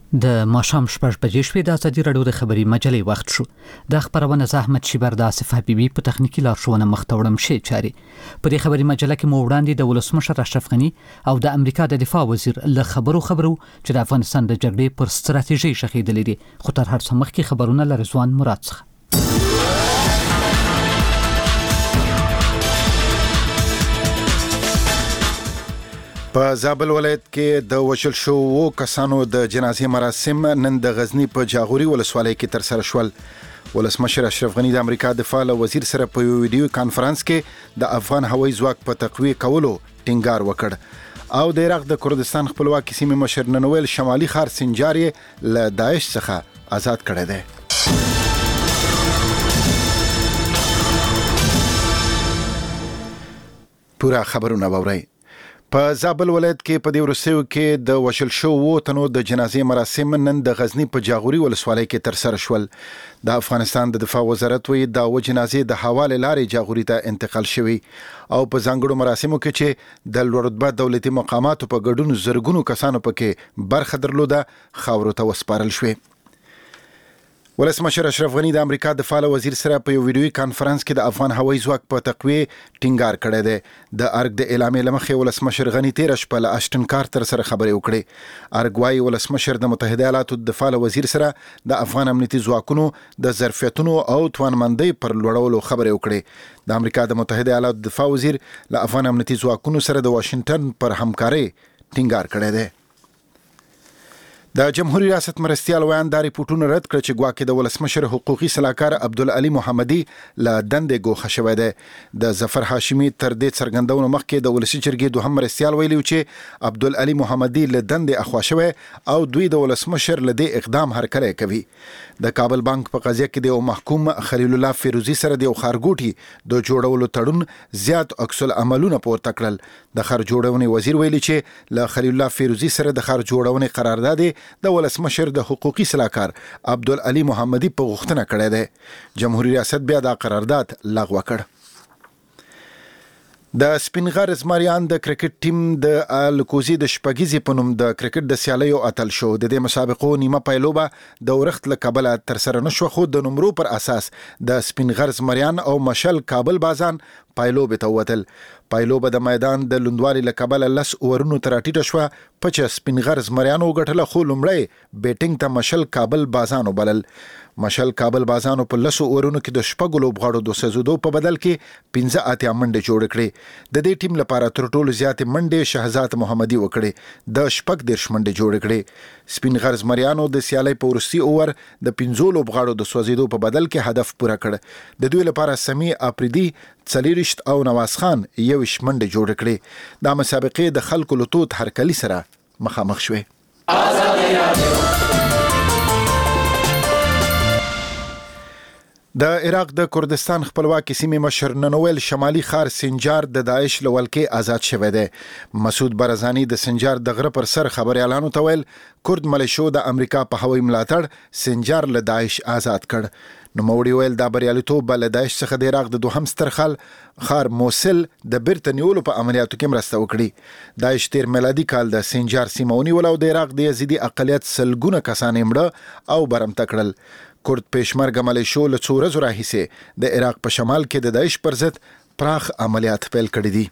د ماښام 6 بجې شوې د ازادي راډیو د خبري مجلې وخت شو. د خبرونه زحمت شیبر د آصف حبیبي په تخنیکی لارښوونه مختوړم شي چاري. په دې خبري مجله کې مو وړاندې د ولسمشر اشرف غنی او د امریکا د دفاع وزیر له خبرو چې د افغانستان د جګړې پر ستراتیژي شخېدلې دي. خو تر هر څه مخکې خبرونه له رضوان مراد څخه. په زابل ولایت کې د وشل شو کسانو د جنازې مراسم نن د غزنی په جاغوري ولسوالۍ کې تر سره شول. ولسمشر اشرف غنی د امریکا دفاع وزیر سره په یو ویډیو کانفرنس کې د افغان هوایي ځواک په تقویه کولو ټینګار وکړ او د عراق د کردستان خپلواکي سیمې مشر ننویل شمالي ښار سنجار له داعش څخه آزاد کړی دی. پورا خبرونه وورئ. په زابل ولایت کې په دې ورسېو کې د وشل شو تنو د جنازې مراسم نن د غزنی په جاغوري ولسوالۍ کې تر سره شول. د افغانستان د دفاع وزارت وی دا و جنازې د حواله لارې جاغوري ته انتقال شوی او په ځانګړو مراسمو کې چې د لوړرتبه دولتي مقاماتو په ګډون زرګونو کسانو پکې برخه درلوده خاورو ته وسپارل شوی. ولسمشر اشرف غنی د امریکا دفاع وزیر سره په یو ویډیوي کانفرنس کې د افغان هوایي ځواک په تقویه ټینګار کړی دی. د ارګ د اعلامیې لمخې ولسمشر غنی 13 شپه له اشټن کارتر سره خبرې وکړې. ارګ وايي ولسمشر د متحده ایالاتو د دفاع وزیر سره د افغان امنیتي ځواکونو د ظرفیتونو او توانمندۍ پر لوړولو خبرې وکړې. د امریکا د متحده ایالاتو دفاع وزیر له افغان امنیتي ځواکونو سره د واشنگټن پر همکارۍ ټینګار کړی دی. د جمهوریت ریاست مرستیال ویان د ریپورتونو رد کړ چې ګواکې د ولسمشر حقوقي صلاحکار عبدالعلی محمدي له دندې ګوښه شوی دی. د ظفر هاشمي تر دې څرګندونو مخکې د ولسي جرګې دوهم مرستیال ویلي چې عبدالعلی محمدي له دندې اخوا شوی او دوی د ولسمشر له دې اقدام هرکلی کوي. د کابل بانک په قضیه کې د محکوم خلیل الله فیروزی سره د خارګوټي د جوړولو تړون زیات عکس العملونه پورته کړل. د خار جوړونې وزیر ویلي چې له خلیل الله فیروزی سره د خار جوړونې قرارداد د ولسمشر د حقوقي صلاحکار عبدالعلی محمدي په غوښتنه کړی دی. جمهوریت ریاست بیا دا قرارداد لغوه کړ. د سپینغر زمریان د کرکټ ټیم د الکوزي د شپږیزې په نوم د کرکټ د سیالیو اتل شو. د دې مسابقو نیمه پایلوبه د ورښت له کبله تر سره نشو، خو د نمرو پر اساس د سپینغر زمریان او مشل کابل بازان پایلوبه ته وتل. پایلوبه د میدان د لوندوالي له کبله 10 اورونو تر ټیټه شوه. په چې سپینغر زمریانو ګټله، خو لومړی بیټینګ ته مشل کابل بازانو بلل. مشل کابل بازانو په 10 اورونو کې د شپږو لوبغاړو د سزودو په بدل کې 15 منډې جوړ کړې. د دې ټیم لپاره تر ټولو زیاتې منډې شهزاد محمدي وکړې، د 14 منډې جوړ کړې. سپینغر زمریانو د سیالۍ په وروستي اور د 15 لوبغاړو د سوځیدو په بدل کې هدف پوره کړ. د دوی لپاره سمی افریدي 40 او نواز خان 21 منډې جوړ کړې. دا مسابقې د خلکو له توت هرکلي سره مخامخ شوې. د عراق د کردستان خپلواکي سیمې مشر ننویل شمالي ښار سنجار د داعش له ولکې آزاد شوی دی. مسعود برزانی د سنجار د غره پر سر خبريالانو ته ویل کرد ملیشو د امریکا په هوایي ملاتړ سنجار له داعش آزاد کړ. نوموړي ویل دا بریالیتوب له داعش څخه د عراق د دوهم ستر ښار موصل د بیرته نیولو په عملیاتو کې مرسته وکړي. داعش تیر میلادي کال د سنجار سیمه ونیوله او د عراق د یزیدي اقلیت سلګونه کسان یې مړه او برمته کړل. کرد پېشمرګه ملیشو له څو ورځو راهیسې د عراق په شمال کې د داعش پر ضد پراخ عملیات پیل کړي دي.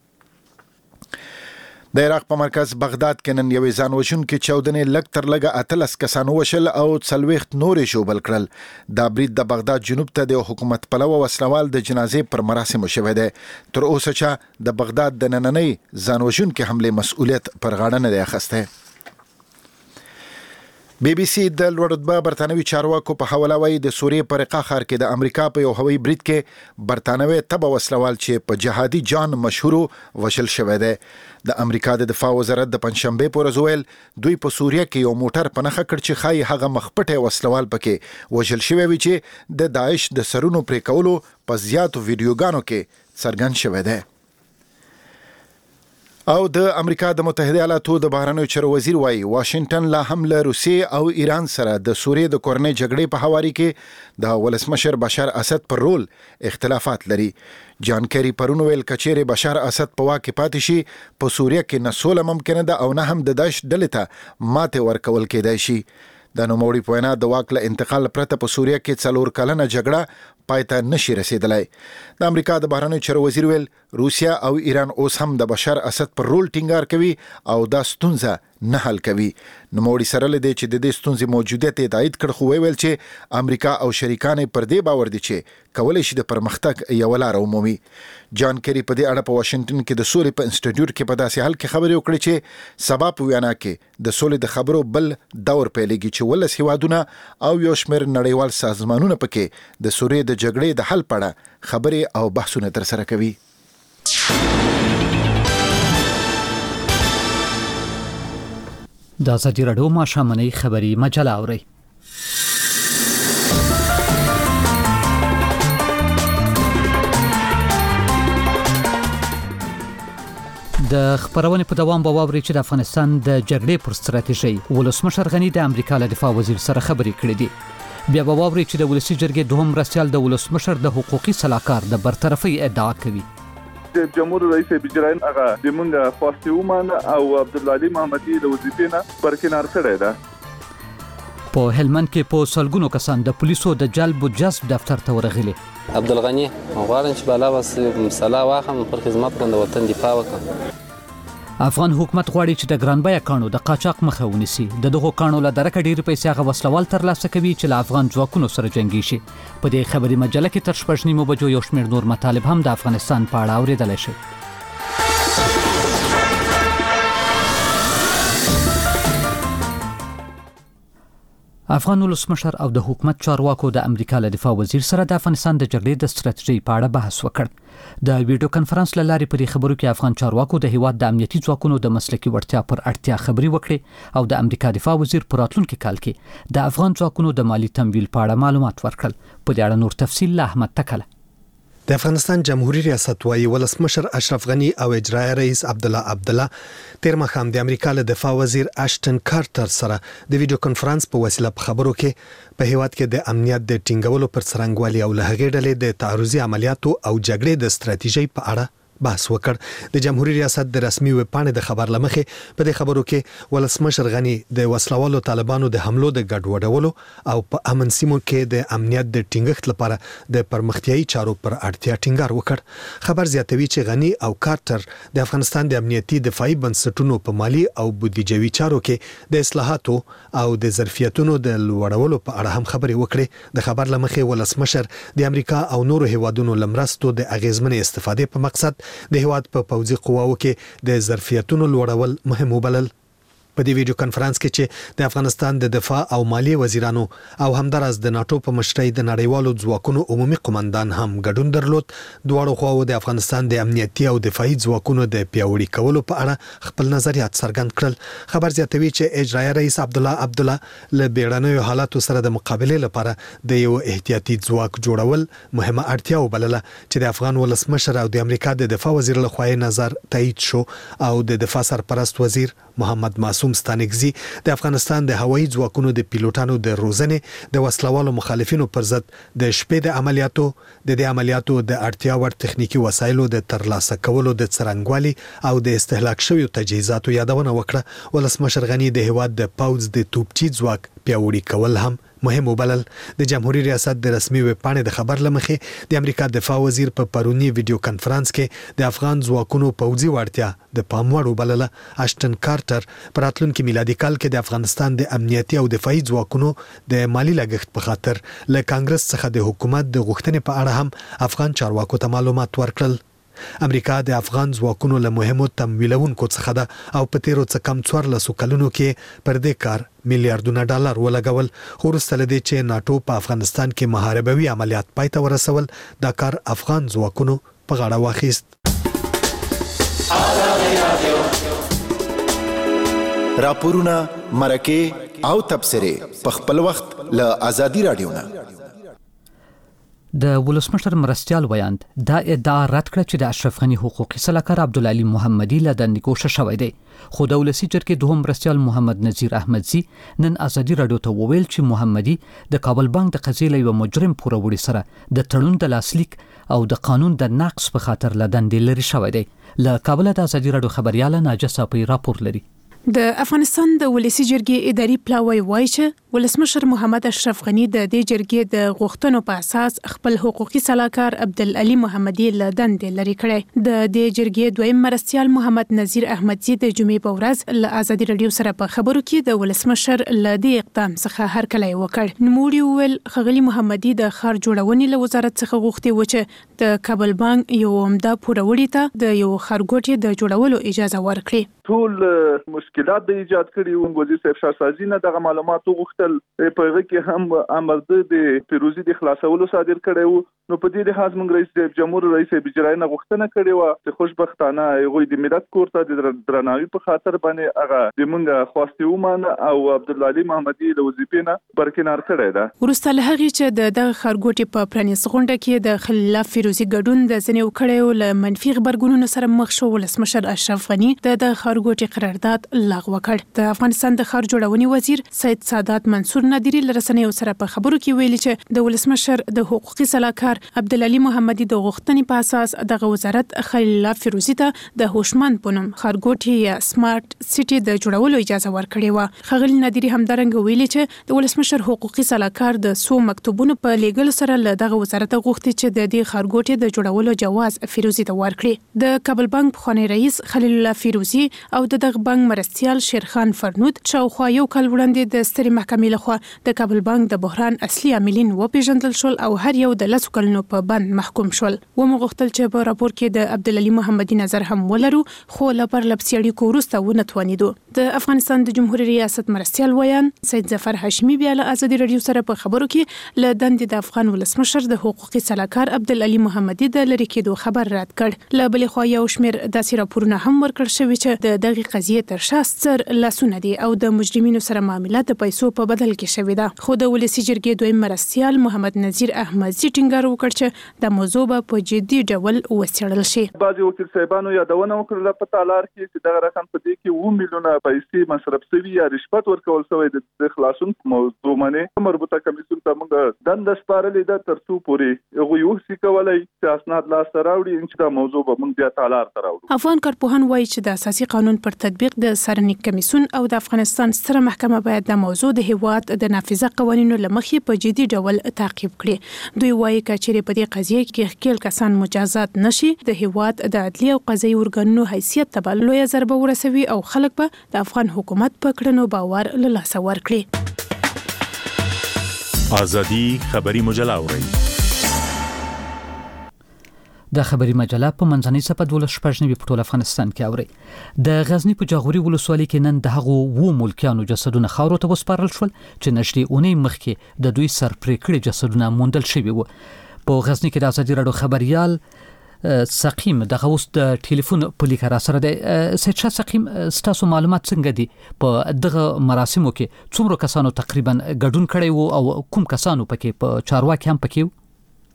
د عراق په مرکز بغداد کې نن یوې ځانوژونکې چاودنې لږ تر لږه 18 کسان وشل او 40 نورې ژوبل کړل. دا برید د بغداد جنوب ته د حکومت پلوه وسلوال د جنازې پر مراسمو شوی دی. تر اوسه چې د بغداد د نننۍ ځانوژونکې حملې مسؤلیت پر غاړه نه دی اخیستی. بی بی سی د لوړرتبه برتانوي چارواکو په حواله وایي د سوریې په رقه ښار کې د امریکا په یو هوایي برید کې برتانوي تبه وسلوال چې په جهادي جان مشهور وشل شوی دی. د امریکا د دفاع وزارت د پنځشنبه په ورځ ویل دوی په سوریه کې یو موټر په نښه کړ چې ښایي هغه مخپټه وسلوال پکې وشل شوی وي چې د داعش د سرونو پرې کولو په زیاتو ویډیوګانو کې څرګند شوی دی. او د امریکا د متحده ایالاتو د بهرنیو چارو وزیر وايي واشنگټن لا هم له روسیې او ایران سره د سوریې د کورنۍ جګړې په حواري کې د ولسمشر بشار اسد پر رول اختلافات لري. جان کیری پرون ویل کچېره بشار اسد په واکه پاتې شي په سوریه کې نه سوله ممکنه ده او نه هم د داعش ډلې ته ماته ورکول کېدای شي. د نوموړي په وینا د واک له انتقال پرته په سوریه کې 4 کلنه جګړه پایته نشي رسیدلای. د امریکا د بهرنیو چارو وزیر ویل روسیا او ایران اوس هم د بشار اسد پر رول ټینګار کوي او دا ستونزه نه حل کوي. نوموړي سره لدی چې د دې ستونزې موجودیت تایید کړ خو ویل چې امریکا او شریکان پر دې باور دي چې کولای شي د پرمختګ یو لار ومومي. جان کیری په دې اړه په واشنگټن کې د سولې په انسټیټیوټ کې په داسې حال کې خبرې وکړې چې سبب وینا کې د سولې د خبرو بل دور پیلېږي چې ولس هیوادونه او یو شمېر نړیوال سازمانونه پکې د سوریې د جګړې د حل په اړه خبرې او بحثونه ترسره کوي. د ازادي راډیو ماښامنۍ خبري مجله اورئ. د خبرونې په دوام به واورئ چې د افغانستان د جګړې پر ستراتیژۍ ولسمشر غني د امریکا له دفاع وزیر سره خبرې کړې دي. بیا به واورئ چې د ولسی جرګې دوهم مرستیال د ولسمشر د حقوقي سلاکار د برطرفۍ ادعا کوي. د جمهور رئیس بجراین هغه د مونږه خواسته ومانه او عبدالعلی محمدي د وظیفې نه برکنار کړی ده. په هلمند کې په سلګونو کسان د پولیسو د جلب او جذب دفتر ته ورغلي. عبدالغنی غواړم چې بالا بس مصلا واخم پر خدمت کوم د وطن دفاع وکړم. افغان حکومت غواړي چې د ګرانبیا کانو د قاچاق مخه ونیسي. د دغو کانو له درکه ډېر پیسې هغه وسلوال ترلاسه کوي چې له افغان ځواکونو سره جنګي شي. په دې خبري مجله کې تر 6:30 بجو یو شمېر نور مطالب هم د افغانستان په اړه اوریدل شي. افغان ولسمشر او د حکومت چارواکو د امریکا له دفاع وزیر سره د افغانستان د جګړې د ستراتیژۍ په اړه بحث وکړ. د ویډیو کانفرنس له لارې په دې خبرو کې افغان چارواکو د هیواد د امنیتي ځواکونو د مسلکي وړتیا پر اړتیا خبرې وکړې او د امریکا دفاع وزیر په راتلونکي کال کې د افغان ځواکونو د مالی تمویل په اړه معلومات ورکړل. په دې اړه نور تفصیل له احمد تکله. د افغانستان جمهوریت ریاست وايي ولسمشر اشرف غنی او اجرایي رئیس عبدالله تیر مخام د امریکا له دفاع وزیر اشټن کارټر سره د ویډیو کانفرنس په وسیله په خبرو کې په هیواد کې د امنیت د ټینګولو پر څرنګوالي او له هغې ډلې د تعرضي عملیاتو او جګړې د ستراتیژۍ په اړه بحث وکړ. د جمهوریت ریاست د رسمي ویب پاڼې د خبر لمخې په دې خبرو کې ولسمشر غنی د وسلوالو طالبانو د حملو د ګډوډولو او په امن سیمو کې د امنیت د ټینګښت لپاره د پرمختیايي چارو پر اړتیا ټینګار وکړ. خبر زیاتوي چې غنی او کارټر د افغانستان د امنیتي دفاعي بنسټونو په مالی او بودیجوي چارو کې د اصلاحاتو او د ظرفیتونو د لوړولو په اړه هم خبرې وکړې. د خبر لمخې ولسمشر د امریکا او نورو هیوادونو لمرستو د اغیزمنې استفادې په مقصد د هیواد په پوځي قواو کې د ظرفیتونو لوړول مهم وبلل. په دې ویډیو کانفرنس کې چې د افغانستان د دفاع او مالی وزیرانو او همدارس د ناتو په مشرۍ د نړیوالو ځواکونو عمومي قومندان هم ګډون درلود. دواړو خواو د افغانستان د امنیتي او دفاعي ځواکونو د پیاوړي کولو په اړه خپل نظریات څرګند کړل. خبر زیاتوي چې اجرایي رئیس عبدالله له بیړنیو حالاتو سره د مقابلې لپاره د یو احتیاطي ځواک جوړول مهمه اړتیا وبلله چې د افغان ولسمشر او د امریکا د دفاع وزیر لخوا نظر تایید شو او د دفاع سرپرست وزیر محمد معصوم ستانکزي د افغانستان د هوایي ځواکونو د پیلوټانو د روزنې د وسلوالو مخالفینو پر ضد د شپې د عملیاتو د اړتیا وړ تخنیکی وسایلو د ترلاسه کولو د څرنګوالي او د استهلاک شویو تجهیزاتو یادونه وکړه. ولسمشر غنی د هیواد د پوځ د توپچي ځواک پیاوړي کول هم مهم وبلل. د جمهوریت ریاست د رسمي ویب پاڼې د خبر لمخې د امریکا دفاع وزیر په پرونی ویډیو کانفرنس کې د افغان ځواکونو پوځي وړتیا د پام وړ وبلله. اشټن کارټر په راتلونکي میلادي کال کې د افغانستان د امنیتي او دفاعي ځواکونو د مالی لګښت په خاطر له کانګرس څخه د حکومت د غوښتنې په اړه هم افغان چارواکو ته معلومات ورکړل. امریکا د افغان ځواکونو له مهمو تمویلونکو څخه ده او په تیرو څه کم 14 کلونو کې پر دې کار میلیارډونه ډالر ولګول. خو وروسته له دې چې ناتو په افغانستان کې محاربوي عملیات پای ته ورسول دا کار افغان ځواکونو په غاړه واخیست. راپورونه مرکه او تبصره په خپل وخت له ازادي رادیو نه. د ولسمشر مرستيال ویاند دا ادعا رد کړ چې د اشرف غنی حقوقي سلاکار عبدالعلی محمدي له دندې ګوښه شوی دی. خو د ولسی جرګې دوهم مرستيال محمد نذیر احمدزي نن ازادي رادیو ته وویل چې محمدي د کابل بانک د قضیې له یو مجرم پوروړي سره د تړون د لاسلیک او د قانون د نقض په خاطر له دندې لري شوی دی. له کابل د ازادي رادیو خبرياله ناجه صافي راپور لري. د افغانستان د ولسی جرګې اداري پلاوی وایي چې ولسمشر محمد اشرف غنی د دې جرګې د غوښتنو په اساس خپل حقوقي سلاکار عبدالعلی محمدي له دندې لري کړی. د دې جرګې دویم مرستيال محمد نذیر احمدزي د جمعې په ورځ له ازادي رادیو سره په خبرو کې د ولسمشر له دې اقدام څخه هرکلی وکړ. نوموړي وویل خغلی محمدي د ښار جوړونې له وزارت څخه غوښتي و چې د کابل بانک یو عمده پوروړي ته د یو ښارګوټي د جوړولو اجازه ورکړي. ټول مشکلات د ایجاد کړي وو. وزیر صاحب شاسازي نه دغه معلومات غوښتل په هغه کې هم امر د پیروزي د خلاصولو صادر کړي وو. نو په دې لحاظ موږ رئیس جمهور رئیس اجرایي نه غوښتنه کړې و چې خوشبختانه هغه د ملت کور ته د درناوي په خاطر باندې هغه د موږ خواسته ومانه او عبدالعلی محمدي د وظیفې نه برکنار کړی ده. ورسته له هغه چې د خارګوټي په پرانیست غونډه کې د خلاف فیروزي ګډون د ځنې وکړیو له منفي خبرګونونو سره مخ شو. ولسمشر اشرف غنی د خارګوټي قرارداد لغوه کړ. د افغانستان د ښار جوړونې وزیر سید سادات منصور نادری لرسنیو سره په خبرو کې ویلي چې د ولسمشر د حقوقي سلاکار عبدالعلی محمدي د غوښتنې په اساس د وزارت خلیل فیروزي ته د هوشمند پونم خارګوټي یا سمارټ سټي د جوړولو اجازه ورکړې و. خغلی نادری همدارنګه ویلي چې د ولسمشر حقوقي سلاکار د سو مکتوبونو په لیګل سره له دغه وزارت غوښتي چې د دې خارګوټي د جوړولو جواز فیروزي ته ورکړي. د کابل بانک پخوانی رئیس خلیل الله فیروزي او د دغه بانک مرستيال شیرخان فرنود شاوخوا یو کال وړاندې د سترې محکمې لخوا د کابل بانک د بحران اصلي عاملین وپیژندل شول او هر یو د لسو کلونو په بند محکوم شول. ومغختل چې په راپور کې د عبدالعلی محمدي نظر هم ولرو خو لپاره لپسیړي کورسته ونه توانیدو. د افغانستان د جمهوریت ریاست مرستيال ویان سید ظفر هاشمي بیا له ازادي رادیو سره په خبرو کې له دندې د افغان ولسمشر د حقوقي سلاکار عبدالعلی محمدي د لری کېدو خبر رد کړ. له بل خو یو شمیر داسې راپورونه هم ورکړ شوی چې د دغه قضیې تر شا ستر لاسونه دي او د مجرمینو سره معاملات د پیسو په بدل کې شوی ده. خو د ولسی جرګې دویم مرستيال محمد نذیر احمدزي ټینګار وکړ چې د موضوع په جدي ډول وڅېړل شي. بعضي وکیل صاحبانو یادونه وکړه په تالار کې چې دغه رقم په دې کې 2 میلیونه پیسې مصرف شوي یا رشوت ورکول شوی د خلاصون موضوع باندې مربوطه کمیسیون ته موږ دنده سپارلې ده تر څو پورې هغه یو څه کولای چې اسناد لاس ته راوړي چې دا موضوع به موږ بیا تالار ته راوړو. افغان کارپوهان وایي چې د اساسي قانون پر تطبیق د سرنیک کمیسیون او د افغانستان ستره محکمه باید د موضوع د هیواد د نافذه قوانینو لمخې په جدي ډول تعقیب کړي. دوی وایي چې په دې قضیه کې خپل کسان مجازات نشي د هیواد د عدلي او قضایي ارګانونو حیثیت ته لویه ضربه ورسوي او خلک به د افغان حکومت په کړنو باور له لاسه ورکړي. ازادي خبري مجله اوري. د خبري مجله په منځنۍ صفحه 12 په ټول افغانستان کې اوري. د غزنی په جاغوري ولسوالۍ کې نن د هغو وو ملکیانو جسدونه خاورو ته وسپارل شول چې نشري اونۍ مخکې د دوی سر پرې کړي جسدونه موندل شوي وو. په غزنی کې د ازادي رادیو خبريال سقیم دغه اوس د ټلیفون په لیک را سره د سید شاه سقیم ستاسو معلومات څنګه دي په دغه مراسمو کې څومره کسانو تقریبا ګډون کړي وو او کوم کسانو پکې په چارواکي هم پکې وو؟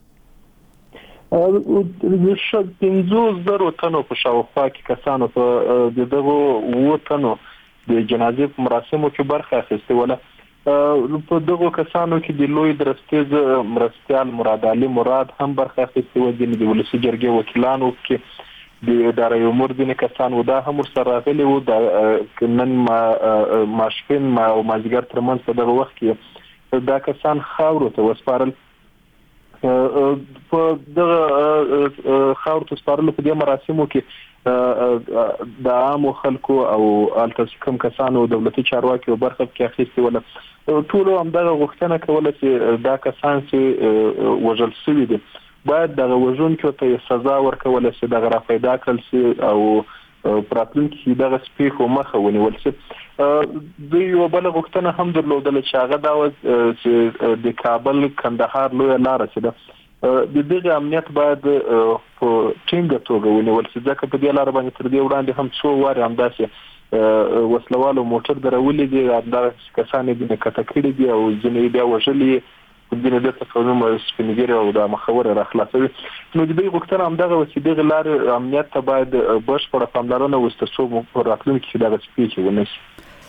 د 50,000 تنو په شاوخوا کې کسانو په دغه وو تنو د جنازې په مراسمو کې برخه اخیستې وله. په دغه کسانو کې د لوی درستیز مرستيال مراد علي مراد هم برخه اخیستې و. د ولسی جرګې وکیلانو کې د ادارې امور ځینې کسان و دا هم ورسره راغلي وو. د نن ماسپښین او مازدیګر ترمنځ په دغه وخت کې دا کسان خاورو ته وسپارل. په دغه خاورو ته سپارلو په دې مراسمو کې د عامو خلکو او الته کوم کسانو دولتي چارواکي برخه کې اخیستې وله. ټول هم دغه غوښتنه کوله چې دا کسان چې وژل شوي دي باید دغه وژونکو ته سزا ورکول شي، دغه را پیدا کړل شي او پراتلونکي کې دغه سپیخو مخه ونیول شي. دوی یو بل غوښتنه هم درلودله چې هغه دا و چې د کابل کندهار لویه لاره چې ده د دغه امنیت باید په ټینګه توګه ونیول شي، ځکه په دې لاره باندې تر دې وړاندې هم څو وارې همداسې وسلوالو موټر درولې دي، همدغه کسان یې کته کړي دي او ځینې بیا وژلي د دې تقویم سپینګری او د مخاور راخلاصوي. نو د دې غوښتنه هم دغه چې دغه لار امنیت ته باید بشپړه پاملرنه وشي څو راتلونکي کې دغه سپیچ ونشي.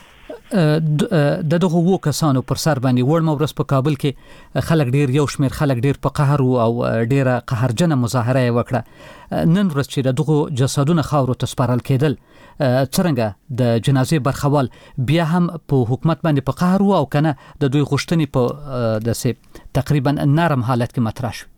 د دغه وو کسانو پر سر باندې وړم ورس په کابل کې خلک ډیر یو شمیر خلک ډیر په قهر او ډیره قهرجنه مظاهره وکړه. نن ورځ چې دغه جسدونه خاورو ته سپارل کېدل څنګه د جنازې برخوال بیا هم په حکومت باندې په قهر او کنه د دوی غوښتنې په دسه تقریبا نرم حالت کې مطرح شو؟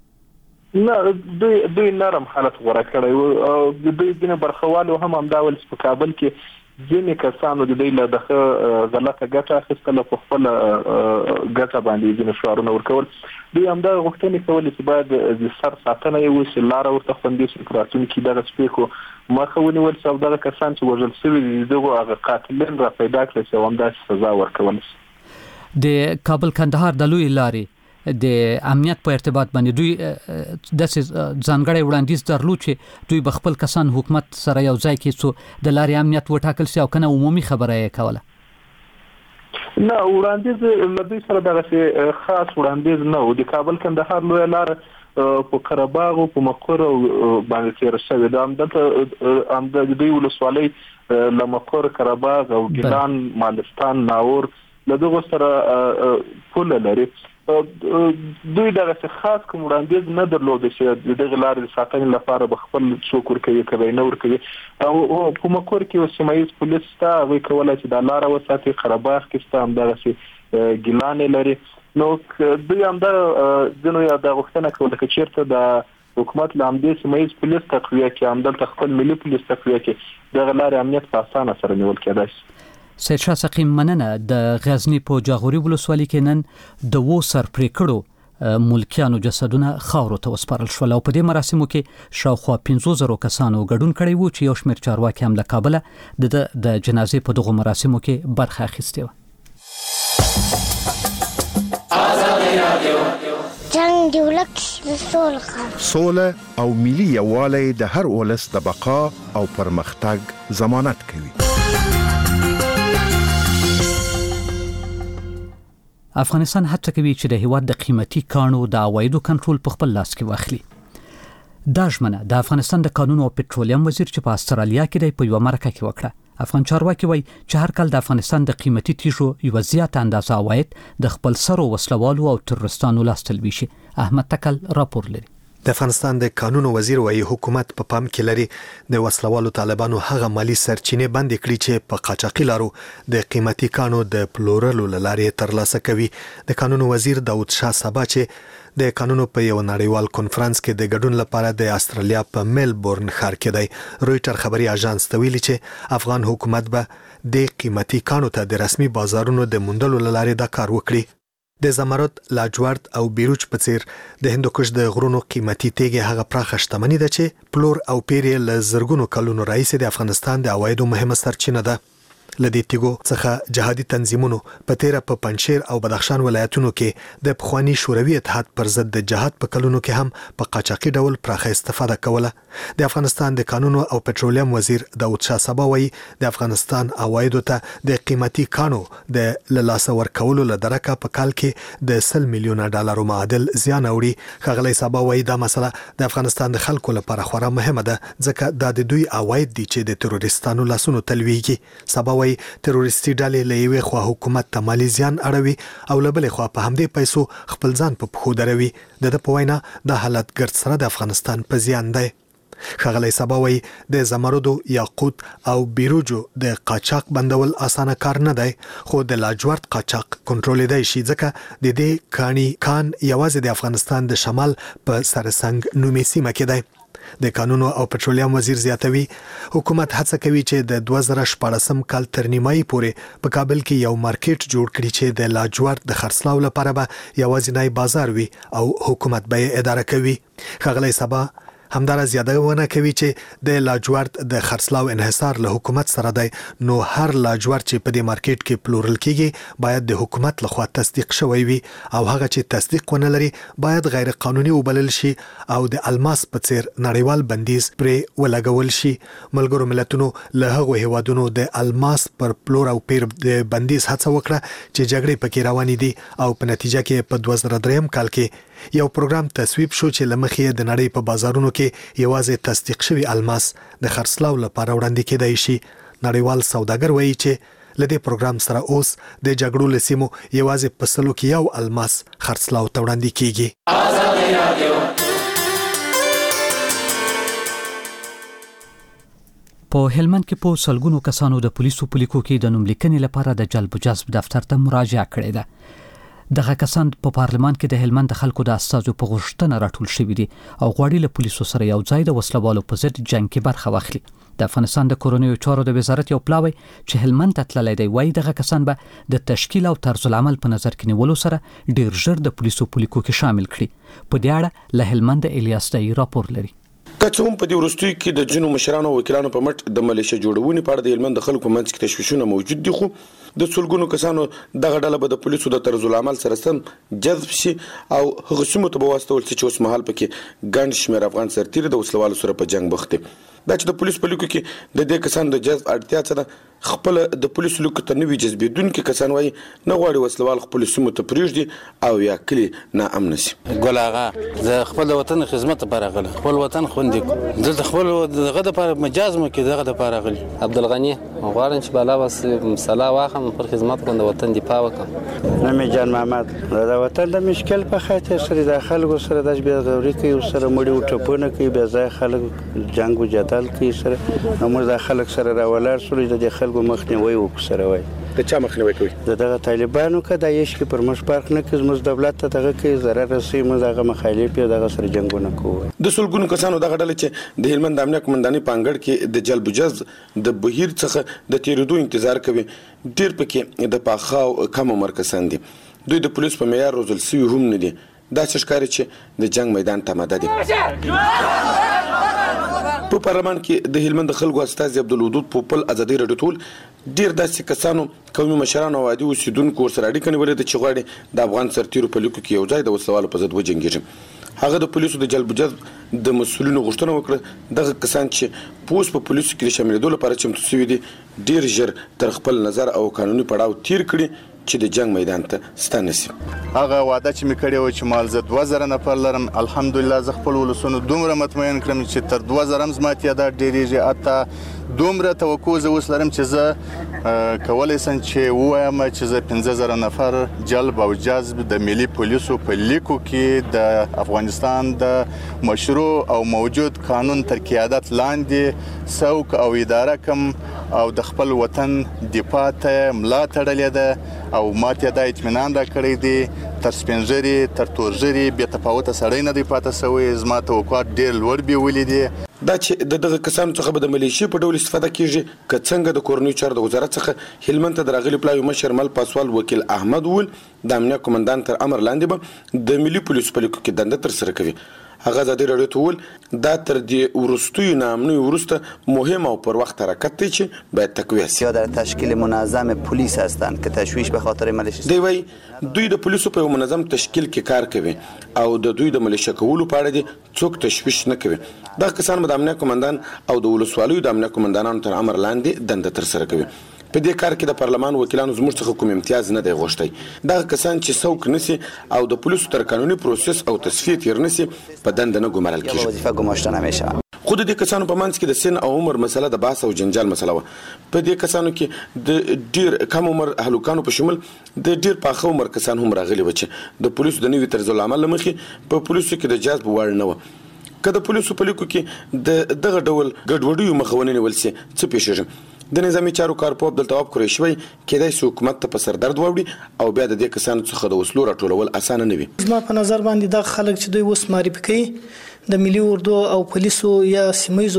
نه دوی نرم حالت غوړه کړی او د دوی دینه برخوال هم همداول په کابل کې ځینې کسانو د دې له دغه غلطه ګټه اخیستله په خپل ګټه باندې ځینې شعارونه ورکول. دوی همدا غوښتنې کولې چې باید د سر ساتنه یې وشي، لاره ورته خوندي شي، راتلونکي دغه سپیکو مخه ونیول شي او دغه کسان چې وژل شوي دي دغه هغه قاتلین را پیدا کړي او همداسې سزا ورکول شي. د کابل کندهار د لوی لارې د امنیت په ارتباط باندې دوی د ځانګړي وړاندیز درلود چې دوی بخپل کسان حکومت سره یو ځای کې څو د لارې امنیت وټاکل شي او کنه عمومي خبره یې کوله. نه وړاندیز لدی سره دغه خاص وړاندیز نه و. د کابل کندهار لوی لار په قرهباغ او په مقر باندې تیر شوی دا هم د دوی ولسوالۍ لمقر قرهباغ او ګیلان مالستان ناور لدغه سره پول لري. دوی دغه خاص کوم وړاندیز نه درلود چې دغه لارې ساتنې لپاره بخپل څوک ورکوي کوي نه ورکوي او په مکور کې سیمایي پولیس ته وی کولای چې د لار وساتي قرهباغ کې هم دغه ګیلان لري. نو دوی هم د جنو یا د غوښتنه کوله چې چیرته د حکومت لامدې سیمایي پولیس تقویه کې هم د خپل ملي پولیس تقویه کې دغه لارې امنیت په اسانه سره نیول کېدای شي. سید شاه سقیم مننه. د غزنی په جاغوري ولسوالۍ کې نن د وو سر پرې کړو ملکیانو جسدونه خاورو ته وسپارل شول او په دې مراسمو کې شاوخوا 15,000 کسانو ګډون کړی وو چې یو شمېر چارواکي هم له کابله د جنازې په دغه مراسمو کې برخه اخیستې وه. جنگ دی ولک د سوله او ملي یووالی د هر ولس د بقا او پرمختګ ضمانت کوي. افغانستان هڅه کوي چې د هیواد د قیمتي کانونو د عوایدو کنټرول په خپل لاس کې واخلي. دا ژمنه د افغانستان د کانونو او پټرولیم وزیر چې په استرالیا کې دی په یو مرکه کې وکړه. افغان چارواکي وایي چې هر کال د افغانستان د قیمتي تیږو یو زیاته اندازه عواید د خپل سرو وسلوالو او تروریستانو لاس ته لوي شي. احمد تکل راپور لري. د افغانستان د کانونو وزیر وايي حکومت په پام کې لري د وسلوالو طالبانو هغه مالی سرچینې بندي کړي چې په قاچاقي لارو د قیمتي کانو د پلورلو لارې ترلاسه کوي. د کانونو وزیر داود شاه سبا چې د کانونو په یو نړیوال کنفرانس کې د ګډون لپاره د استرالیا په میلبورن ښار کې دی رويټر خبري اژانس ته ویلي چې افغان حکومت به د قیمتي کانو ته د رسمي بازارونو د موندلو لارې دا کار وکړي. د زمرد، لاجورد او بیروج په څیر د هندوکش د غرونو قیمتي تیږې هغه پراخه شتمني ده چې پلور او پیری له زرګونو کلونو راهیسې د افغانستان د عوایدو مهمه سرچینه ده. لدې تیګو څخه جهادي تنظیمونو په تیره په پنځشیر او بدخشان ولایتونو کې د پخوانی شوروي اتحاد پر ضد د جهاد په کلونو کې هم په قاچاقي ډول پراخه استفاده کوله. د افغانستان د کانونو او پټرولیم وزیر داود شاه سبا وایي د افغانستان عوایدو ته د قیمتي کانو د لاسه ورکولو لدرکه په کال کې د 100 میلیونه ډالرو معادل زیان اوړي. خغلی سبا وایي دا مسله د افغانستان د خلکو لپاره خورا مهمه ده ځکه دا د دوی عواید دي چې د تروریستانو لاسونو تلويږي. سبا وایي تروریستي ډلې له یوې خوا حکومت ته مالی زیان اړوي او له بلې خوا په همدې پیسو خپل ځان په پښو دروي. د په وینا د حالت ګرد سره د افغانستان په زیان دی. خغلی سبا وایي د زمردو، یاقوت او بیروجو د قاچاق بندول اسانه کار نه دی خو د لاجورد قاچاق کنټرول دی شي ځکه د دې کانی کان یوازې د افغانستان د شمال په سرسنګ نومي سیمه کې دی. د کانونو او پټرولیم وزیر زیاتوي حکومت هڅه کوي چې د 2014 کال تر نیمایي پورې په کابل کې یو مارکیټ جوړ کړي چې د لاجورد د خرڅلاو لپاره به یوازینی بازار وي او حکومت به اداره کوي. خغلی سبا همدارس یادونه کوي چې د لاجورد د خرڅلاو انحصار له حکومت سره دی، نو هر لاجورد چې په دې مارکیټ کې پلورل کیږي باید د حکومت لخوا تصدیق شوی وي او هغه چې تصدیق ونه لري باید غیر قانوني وبلل شي او د الماس په څیر نړیوال بندیز پرې ولګول شي. ملګرو ملتونو له هغو هیوادونو د الماس پر پلور او پیر د بندیز هڅه وکړه چې جګړې پکې روانې دي او په نتیجه کې په 2003 کال کې یو پروګرام تصویب شو چې لمخې د نړۍ په بازارونو کې یوازې تصدیق شوی الماس د خرڅلاو لپاره وړاندې کېدای شي. نړیوال سوداګر وایي چې لدې پروګرام سره اوس د جګړو لسیمو یوازې په سلو کې یو الماس خرڅلاو ته وړاندې کیږي. په هلمند کې په سلګونو کسانو د پولیسو په لیکو کې د نوملیکنې لپاره د جلب و جذب دفتر ته مراجعه کړې ده. دغه کسان په پارلمان کې د هلمند د خلکو د استازو په غوښتنه راټول شوي دي او غواړي له پولیسو سره یو ځای د وسلوالو په ضد جنګ کې برخه واخلي. د افغانستان د کورونیو چارو د وزارت یو پلاوی چې هلمند ته تللی دی وایي دغه کسان به د تشکیل او طرز العمل په نظر کې نیولو سره ډیر ژر د پولیسو په لیکو کې شامل کړي. په دې اړه له هلمند الیاس دای راپور لري. که هم په دې وروستیو کې د جنو مشرانو او وکیلانو په مټ د ملیشه جوړونې په اړه د هلمند د خلکو منځ کې تشویشونه موجود دي، خو د سلګونو کسانو دغه ډله به د پولیسو د طرز العمل سره سم جذب شي او هغه سیمو ته به واستول شي چې اوس مهال پکې ګڼ شمېر افغان سرتیري د وسلوالو سره په جنګ بوخت دي. دا چې د پولیس په لیکو کې د دې کسانو د جذب اړتیا څه ده، خپل د پولیسو لیکو ته نوي جذبېدونکي کسان وایي نه غواړي وسلوال خپل سیمو ته پرېږدي او یا کلي ناامنه شي. ګل آغا زه خپل وطن خدمت لپاره راغلی، خپل وطن خوندي دلته خپل دغه لپاره مجاز مو کې دغه لپاره راغلی. عبدالغني غواړم چې بالا بس مسله واخم پر خدمت کوم د وطن دفاع وکم. نامې جان محمد د وطن د مشکل په خاطر سره د خلکو سره د بیا غوري کوي سره مړي او ټپونه کوي بیا ځای خلک جنگ او جدل کوي سره نو موږ د خلک سره راولار سره د خلکو مخنیوي وکړو. وای د چا مخنیوي کوي؟ دغه طالبانو که د یش کې پر مش فرق نه کوي، زموږ دولت ته دغه کې ضرر رسي، موږ دغه مخالف یو دغه سره جنگونه کوو. د سلګونو کسانو دغه ډله چې د هلمند امنیه قومندانۍ په انګړ کې د جلب و جذب د بهیر څخه د تیریدو انتظار کوي، ډیر پکې د پاخه او کم عمر کسان دي. دوی د پولیس په معیار روزل سوي هم نه دي. دا چې ښکاري چې د جنگ میدان ته آماده دي. په پارلمان کې د هلمند خلکو استازي عبدالودود پوپل ازادي رادیو ټول ډیر داسې کسانو قومي مشرانو او عادي اوسیدونکو سره اړیکه نیولې ده چې غواړي د افغان سرتیرو په لیکو کې یو ځای د وسلوالو په ضد وجنګېږي. هغه د پولیسو د جلب جذب د مسؤلینو غوښتنه وکړه دغه کسان چې پوس په پولیسو کې د شاملېدو لپاره چمتو شوي دي ډیر ژر تر خپل نظر او قانوني پړاو تیر کړي چې د جنگ میدان ته ستانه شي. هغه وعده چې مې کړې و چې مال زه 2000 نفر لرم، الحمدلله زه خپل ولسونو دومره مطمئن کړم چې تر 2000 زما تعداد ډېرېږي. حتی دومره توقع زه اوس لرم چې زه کولی شم چې ووایم چې زه 15000 نفر جلب او جذب د ملي پولیسو په لیکو کې د افغانستان د مشروع او موجود قانون تر قیادت لاندې څوک او اداره کم او د خپل وطن دفاع ته ملا تړلې ده او ماته د اطمینان را کړی دی. تر سپینځري تر تورځري بیا تفاوت سړی نه دی پاتې شوی. زما توقعات ډېر لوړ بیولې دي. دا چې دغه کسانو څخه به د ملیشي په ډول استفاده کیږي که څنګه د کورنیو چارو د وزارت څخه هلمند ته د راغلي پلاوي مشر مل پاسوال وکیل احمد ول د امنیه قومندان تر امر لاندې به د ملي پولیسو په لیکو کې دنده تر سره کوي. هغه ازادي رادیو ته ول دا تر دې ورستوي نامنوي ورسته مهم او پر وخت حرکت دی چې باید تقویه شي. در تشکیل منظم پلیس هستند که تشویش به خاطر ملیشه دی وای دوی د پولیسو په منظم تشکیل کې کار کوي او د دوی د ملیشه کولو په اړه دي څوک تشویش نه کوي. دا کسان به د امنیه قومندان او د ولسوالیو د امنیه قومندانانو تر امر لاندې دنده تر سره کوي. په دې کار کې د پارلمان وکیلانو زموږ څخه کوم امتیاز نه دی غوښتی. دا کسان چې څوک نسی او د پولیسو تر قانوني پروسس او تصفیه تیر نسی په دنده نه ګمارل کیږي. وظیفه گماشته نمیشه. خود دې کسانو په منځ کې د سن او عمر مسله د بحث او جنجال مسله و. په دې کسانو کې د ډیر کم عمر هلوکانو په شمول د ډیر پاخه عمر کسان هم راغلي و چې د پولیسو د نوي طرز العمل لمخې په پولیسو کې د جذب وړ نه و. که د پولیسو په لیکو کې د دغه ډول ګډوډیو مخاوني نیول شي څه پیښیږي؟ د نظامی چارو کارپوه عبدالتواب قریشوی کېدای شي حکومت ته په سر درد واوړي او بیا د دې کسانو څخه د وسلو راټولول اسانه نه وي. زما په نظر باندې دا خلک چې دوی اوس معرفي کوي د ملي اردو او پولیسو یا سیمایزو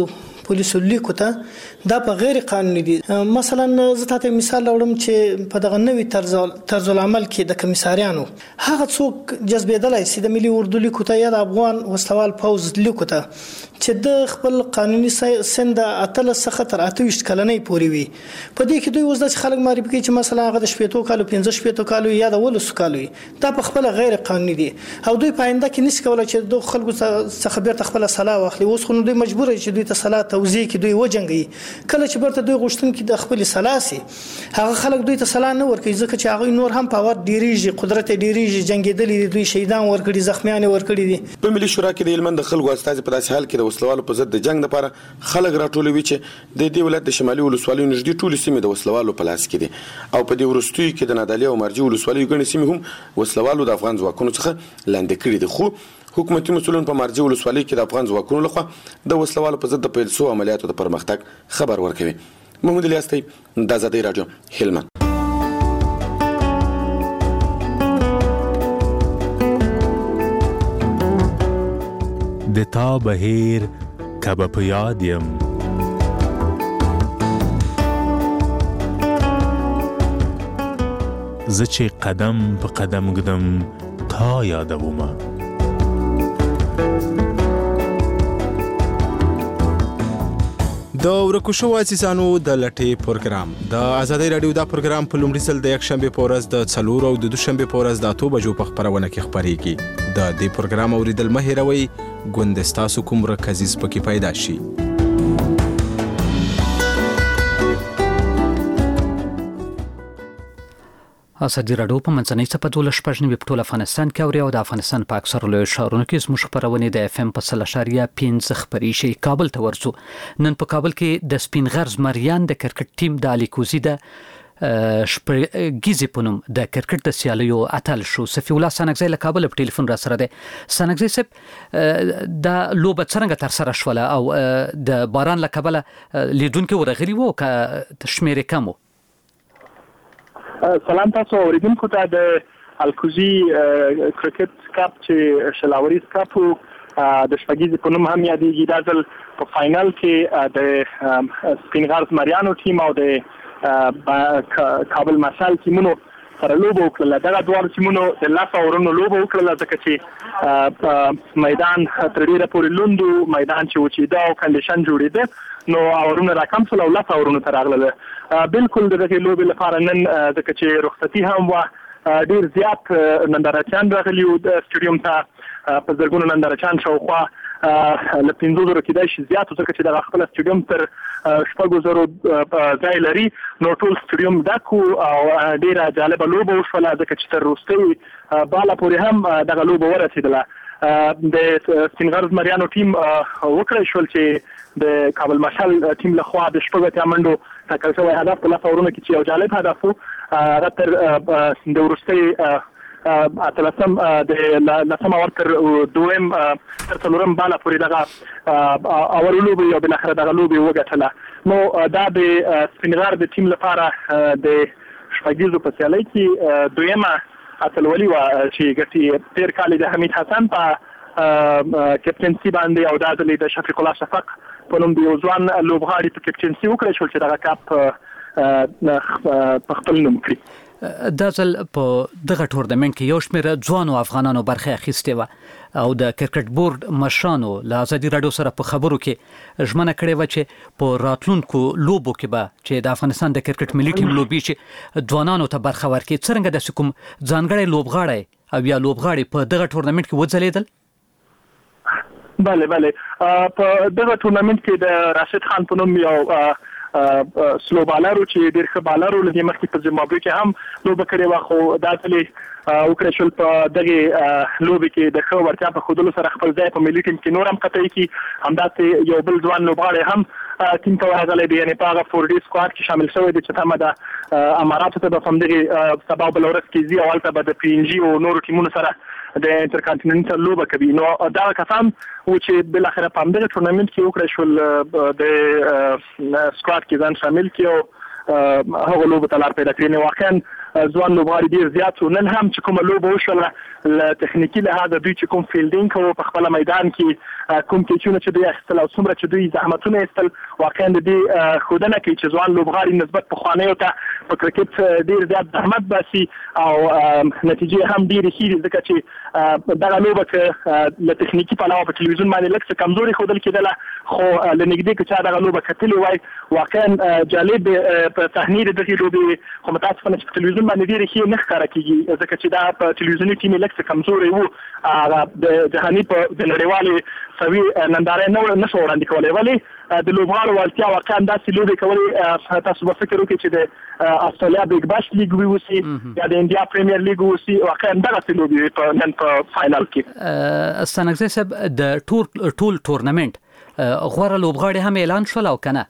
پولیسو لیکو ته دا په غیر قانوني دي. مثلا زه تاسو مثال راوړم چې په دغه نوې طرز العمل کې د کمیساریانو هغه څوک جذبېدلای سي د ملي اردو لیکو ته یا د افغان وسلوال پوز لیکو ته چې د خپل قانوني سند اتل څخه تر 28 کلنۍ پورې وي. په دې کې دوی اوس د خلک معرفي کوي چې مثلا هغه د 15 کالو 15 کالو یا د 10 کالو دا په خپل غیر قانوني دي او دوی په آینده کې نشي کولای چې د خلکو څخه بیرته خپل سلا واخلي. اوس خو دوی مجبور دي چې دوی ته سلا توزیع کې دوی وجنګي. کله چې برته دوی غوښتونکي د خپل سلا سي هغه خلک دوی ته سلا نه ورکوي ځکه چې هغه نور هم پاور ډیریږي قدرت ډیریږي جنگیدلې دوی شهیدان ورکړي زخمیان ورکړي دي. په ملي شورا کې د هلمند خلکو استازي په داسې حال کې د وسلوالو په ضد د جنگ لپاره خلک راټولوي چې د دې ولایت د شمالي ولسوالۍ نږدې ټولې سیمې د وسلوالو په لاس کې دي او په دې وروستیو کې د نادعلي او مرجي ولسوالۍ ګڼې سیمې هم وسلوالو د افغان ځواکونو څخه لاندې کړي دي. خو حکومتي مسؤلین په مرجي ولسوالۍ کې د افغان ځواکونو لخوا د وسلوالو په ضد د پیل شوو عملیاتو د پرمختګ خبر ورکوي. محمود الیاستی د آزادۍ راډیو هلمند. د تا بهیر کبه په یاد یم زه چې قدم په قدم ږدم تا یادومه. د ورکو شوو عزیزانو د لټې پروګرام د آزادۍ راډیو دا پروګرام په لومړي ځل د یکشنبې په ورځ د 4 او د دوشنبې په ورځ د 8 بجو په خپرونه کې خپرېږي. د دې پروګرام اوریدل مه هېروئ ګوندې ستاسو کوم ورکزیز پکې پیدا شي. ازادي راډیو په منځنۍ صفحه 12 په ټول افغانستان کې اوري او د افغانستان په اکثر لوی ښارونو کې زموږ خبرونه د FM په 0.5 خبري شي. کابل ته ورسو. نن په کابل کې د سپین غرز مریان د کرکټ ټیم د الیکوزي د شپږیزې په نوم د کرکټ د سیالیو اتل شو. صفی الله سانګزی له کابل په ټلیفون را سره ده. سانګزی صاحب د لوبه څنګه تر سره شوله او د باران له کبله لیدونکو ورغلي وو که شمیرې کم وو؟ سلام تاسو اوریدونکو ته د الکوزي کرکټ کپ چې شلاوريز کپ د شپږیزې په نوم هم یادېږي. دا ځل په فاینل کې د سپین غرز مریانو ټیم او د کابل مشال ټیمونو سره لوبه وکړه. دغه دواړو ټیمونو د 10 اورونو لوبه وکړه ځکه چې میدان تر ډیره پورې لوند میدان چې وچېده او کنډیشن جوړېده نو اورونه راکم شول او 10 اورونو ته راغله. بالکل دغه لوبې لپاره نن ځکه چې رخصتي هم و ډیر زیات نندارچیان راغلي وو د سټیډیوم ته په زرګونو نندارچیان شاوخوا له 500 کېدای شي زیات ځکه چې د خپل سټیډیوم تر 6,000 ځای لري نو ټول سټیډیوم ډک او ډیره جالبه لوبه وشوله ځکه چې تر وروستۍ بالا پورې هم دغه لوبه ورسېدله. د سپین غرز مریانو ټیم وکړی شول چې د کابل مشال ټیم لخوا د شپږ منډو ټاکل شوی هدف په 10 اورونو کې چې یو جالب هدف وو هغه تر د وروستۍ اتلسم د لسم اور تر دویم تر څلورم بالا پورې دغه اول لوبه یو بل اخر دغه لوبه وګټله. نو دا د سپین غرز د ټیم لپاره د شپږیزو په سیالۍ کې دویمه اتلولي و چې ګټي تیر کال د حمید حسن په کپټنسي باندې او د عدالت د شفیق الله شفق په نوم د یو ځوان لوبغاړي په کپټنسي وکړی شو چې دغه کپ په خپل نوم کړی. دا ځل په دغه ټورنمنت کې یو شمېر ځوانو افغانانو برخه اخیستې وه او د کرکټ بورډ مشرانو له ازادي راډیو سره په خبرو کې ژمنه کړې وه چې په راتلونکو لوبو کې به چې د افغانستان د کرکټ ملي ټیم لوبي چې ځوانانو ته برخه ورکړي. څرنګه داسې کوم ځانګړی لوبغاړی او یا لوبغاړي په دغه ټورنمنت کې وځلیدل؟ بله په دغه ټورنمنت کې د راشد خان په نوم یو سلو بالرو چې ډېر ښه بالرو لدې مخکې په زیمبابوې کې هم لوبه کړې وه خو دا ځلې وکړی شول په دغې لوبې کې د ښه وړتیا په ښودلو سره خپل ځای په ملي ټیم کې نور هم قطعي کړي. همداسې یو بل ځوان لوبغاړی هم ټیم ته ورغلی دی یعنې په هغه 4D سکواډ کې شامل شوی دی چې تمه ده اماراتو ته به په همدغې سبا او بله ورځ کې ځي او هلته به د PNG او نورو ټیمونو سره د انټرکانټیننټل لوبه کوي. نو دا کسان و چې بل اخره په همدغه ټورنمنت کې وکړی شول د سکواډ کې ځان شامل کړي او هغه لوبه ته لار پیدا کړي. نو واقعا ځوان لوبغاړي ډیر زیات نن هم چې کومه لوبه وشوله له تخنیکی لحاظه دوی چې کوم فیلډینګ کوي په خپل میدان کې کوم کیچونه چې دوی اخیستل او څومره چې دوی زحمتونه ایستل واقعا د دې خودنه کوي چې ځوان لوبغاړي نسبت په خوانیو ته په کرکټ ډیر زیات زحمت باسي او نتیجې هم ډیرې ښې دي ځکه چې دغه لوبه که له تخنیکی پلوه په ټلویزیون باندې لږ څه کمزوري ښودل کېدله خو له نږدې که چا دغه لوبه کتلې وای واقعا جالب په صحنې د دغې لوبې خو متاسفانه چې په ټلویزیون باندې ډېرې ښې نه ښکاره کېږي ځکه چې دا په ټلویزیوني ټیم یې لږ څه کمزوری و د جهاني په د نړیوالې سوي نندارې نه شو وړاندې کولی ولې د لوبغاړو وړتیا واقعا داسې لوبې کولې تاسو به فکر وکړئ چې د استرالیا بیګ باش لیګ ووسي یا د انډیا پریمیر لیګ ووسي واقعا دغسې لوبې نن په فاینل کې ستانکزی صاحب د ټول ټورنمنټ غوره لوبغاړي هم اعلان شول او کنه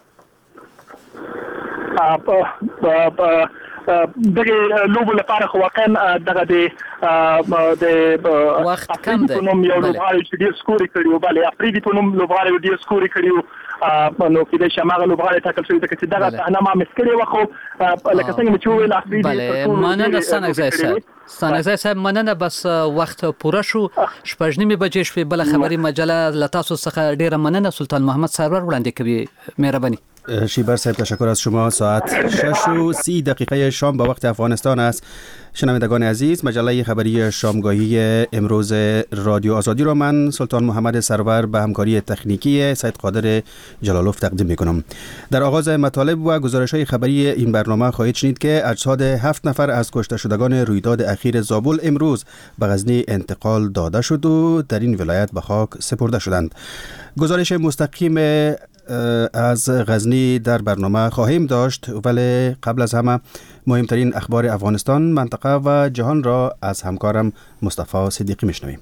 دغه لوبو لپاره خو واقعا دغه د وخت کم دی نو یو لوبغاړی چې ډیر سکور کړی و بلې افریدي په نوم لوبغاړی ډیر سکور کړی و نو کې د شماغه لوبغاړی ټاکل شوی چې دغه صحنه ما مسکري وخو لکه څنګه چې ویل افریدي بله مننه ستانکزی صاحب مننه بس وخت پوره شو شپږ نیمې بجې شوې بله خبري مجله له تاسو څخه ډیره مننه سلطان محمد سرور وړاندې کوي مهرباني شیبر صاحب تشکر از شما. ساعت 6:30 شام به وقت افغانستان است. شنوندگان عزیز، مجله خبری شامگاهی امروز رادیو آزادی را من سلطان محمد سرور به همکاری تکنیکی سید قادر جلالوف تقدیم میکنم. در آغاز مطالب و گزارش‌های خبری این برنامه خواهید شنید که اجساد 7 نفر از کشته شدگان رویداد اخیر زابل امروز به غزنی انتقال داده شد و در این ولایت به خاک سپرده شدند. گزارش مستقیم از غزنی در برنامه خواهیم داشت، ولی قبل از همه مهمترین اخبار افغانستان، منطقه و جهان را از همکارم مصطفی صدیقی میشنویم.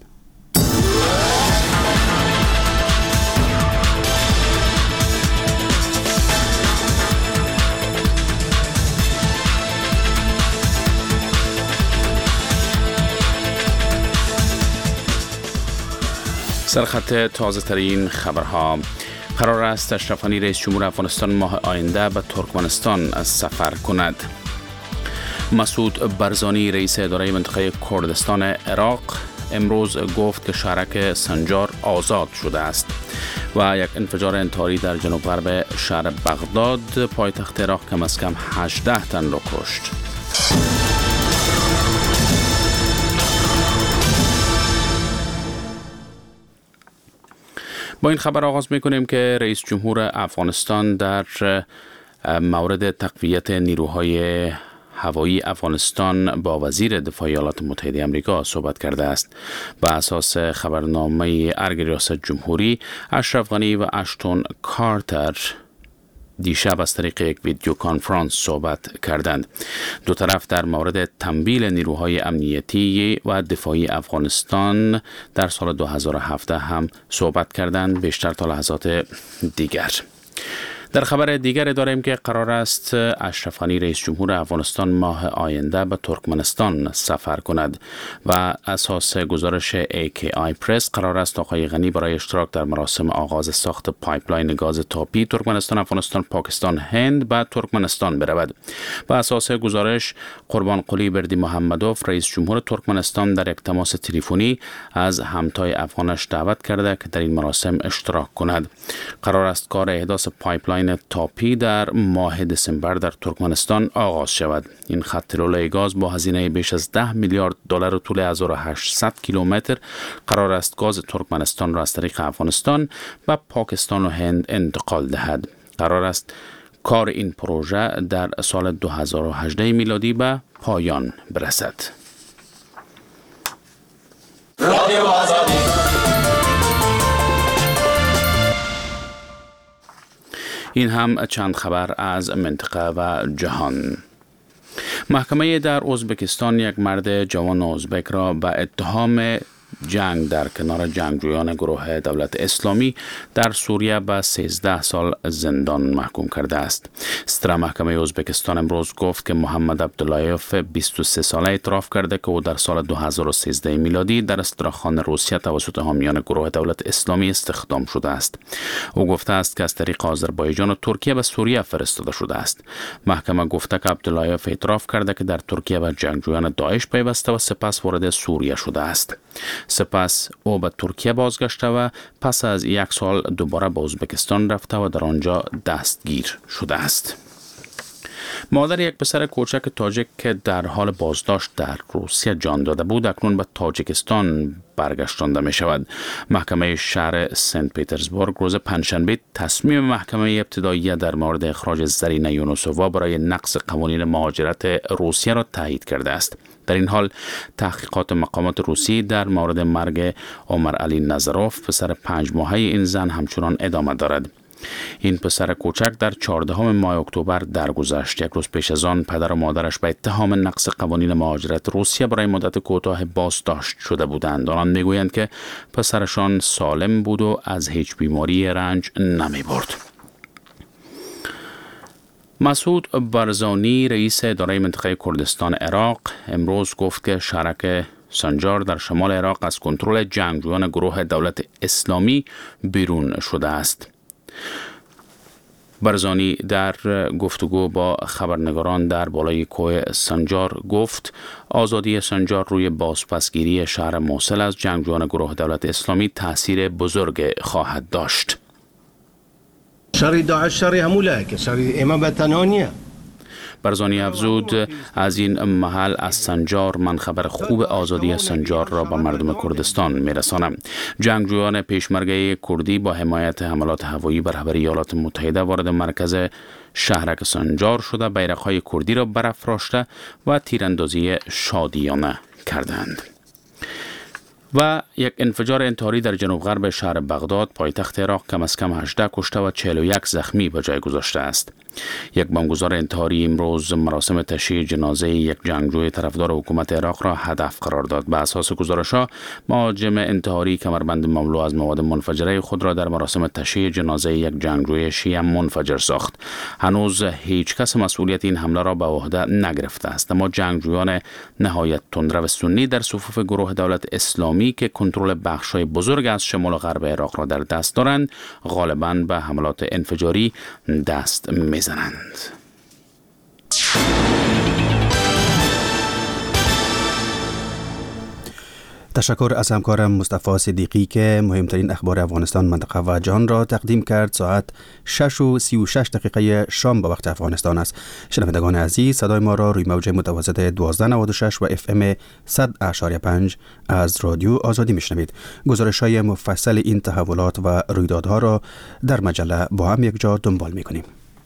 سرخط تازه ترین خبرها. قرار است اشرف غنی رئیس جمهور افغانستان ماه آینده به ترکمنستان سفر کند. مسعود برزانی رئیس اداره منطقه کردستان عراق امروز گفت که شهرک سنجار آزاد شده است. و یک انفجار انتحاری در جنوب غرب شهر بغداد پایتخت عراق کم از کم 18 تن را کشت. با این خبر آغاز میکنیم که رئیس جمهور افغانستان در مورد تقویت نیروهای هوایی افغانستان با وزیر دفاع ایالات متحده آمریکا صحبت کرده است. بر اساس خبرنامه ارگ ریاست جمهوری، اشرف غنی و اشتون کارتر دیشب از طریق یک ویدیو کانفرانس صحبت کردند. دو طرف در مورد تمویل نیروهای امنیتی و دفاعی افغانستان در سال 2017 هم صحبت کردند، بیشتر تا لحظات دیگر. در خبر دیگر داریم که قرار است اشرف غنی رئیس جمهور افغانستان ماه آینده به ترکمنستان سفر کند و اساس گزارش AKI پرس قرار است آقای غنی برای اشتراک در مراسم آغاز ساخت پایپلاین گاز تاپی ترکمنستان، افغانستان، پاکستان، هند به ترکمنستان برود. و اساس گزارش قربان قلی بردی محمدوف رئیس جمهور ترکمنستان در یک تماس تلفنی از همتای افغانش دعوت کرده که در این مراسم اشتراک کند. قرار است کار احداث پایپلاین تاپی در ماه دسامبر در ترکمنستان آغاز شود. این خط رولای گاز با هزینه بیش از 10 میلیارد دلار و طول 1800 کیلومتر قرار است گاز ترکمنستان را از طریق افغانستان و پاکستان و هند انتقال دهد. قرار است کار این پروژه در سال 2018 میلادی به پایان برسد. این هم چند خبر از منطقه و جهان. محکمه در ازبکستان یک مرد جوان ازبک را به اتهام جنگ در کنار جنگجویان گروه دولت اسلامی در سوریه به 13 سال زندان محکوم کرده است. ستره محکمه ازبکستان امروز گفت که محمد عبداللایف 23 ساله اعتراف کرده که او در سال 2013 میلادی در استراخان روسیه توسط حامیان گروه دولت اسلامی استخدام شده است. او گفته است که از طریق آذربایجان و ترکیه به سوریه فرستاده شده است. محکمه گفته که عبداللایف اعتراف کرده که در ترکیه به جنگجویان داعش پیوسته و سپس وارد سوریه شده است. سپس او به ترکیه بازگشته و پس از 1 سال دوباره به ازبکستان رفته و در آنجا دستگیر شده است. مادر یک پسر کوچک تاجیک که در حال بازداشت در روسیه جان داده بود اکنون به تاجیکستان برگشتانده می شود. محکمه شهر سنت پیترزبورگ روز پنجشنبه تصمیم محکمه ابتدایی در مورد اخراج زرینه یونوسووا برای نقض قوانین مهاجرت روسیه را تایید کرده است. در این حال تحقیقات مقامات روسی در مورد مرگ عمر علی نظروف پسر 5 ماهه این زن همچنان ادامه دارد. این پسر کوچک در 14 ماه اکتبر درگذشت. 1 روز پیش از آن پدر و مادرش به اتهام نقض قوانین مهاجرت روسیه برای مدت کوتاه بازداشت شده بودند. آنان میگویند که پسرشان سالم بود و از هیچ بیماری رنج نمی برد. مسعود برزانی رئیس اداره منطقه کردستان عراق امروز گفت که شهرک سنجار در شمال عراق از کنترل جنگجویان گروه دولت اسلامی بیرون شده است. برزانی در گفتگو با خبرنگاران در بالای کوه سنجار گفت آزادی سنجار روی بازپسگیری شهر موصل از جنگجویان گروه دولت اسلامی تأثیر بزرگ خواهد داشت. شر داعش شر همولاک شر امام بتنانیه. برزانی افزود از این محل از سنجار من خبر خوب آزادی سنجار را به مردم کردستان میرسانم. جنگجویان پیشمرگه کردی با حمایت حملات هوایی بر رهبری ایالات متحده وارد مرکز شهرک سنجار شده بیرق‌های کردی را برافراشته و تیراندازی شادیانه کردند. و یک انفجار انتحاری در جنوب غرب شهر بغداد پایتخت عراق کم از کم 18 کشته و 41 زخمی به جای گذاشته است. یک بمبگذار انتحاری امروز مراسم تشییع جنازه یک جنگجوی طرفدار حکومت عراق را هدف قرار داد. به اساس گزارش‌ها مهاجم انتحاری کمربند مملو از مواد منفجره خود را در مراسم تشییع جنازه یک جنگجوی شیعه منفجر ساخت. هنوز هیچ کس مسئولیت این حمله را به عهده نگرفته است، اما جنگجویان نهایت تندرو سنی در صفوف گروه دولت اسلامی که کنترل بخش‌های بزرگ از شمال و غرب عراق را در دست دارند غالباً به حملات انفجاری دست می‌زنند. تشکر از همکارم مصطفی صدیقی که مهمترین اخبار افغانستان، منطقه و جهان را تقدیم کرد. ساعت 6:36 شام به وقت افغانستان است. شنوندگان عزیز، صدای ما را روی موج متوسط 1296 و FM 100.5 از رادیو آزادی میشنوید. گزارش‌های مفصل این تحولات و رویدادها را در مجله با هم یک جا دنبال می‌کنیم.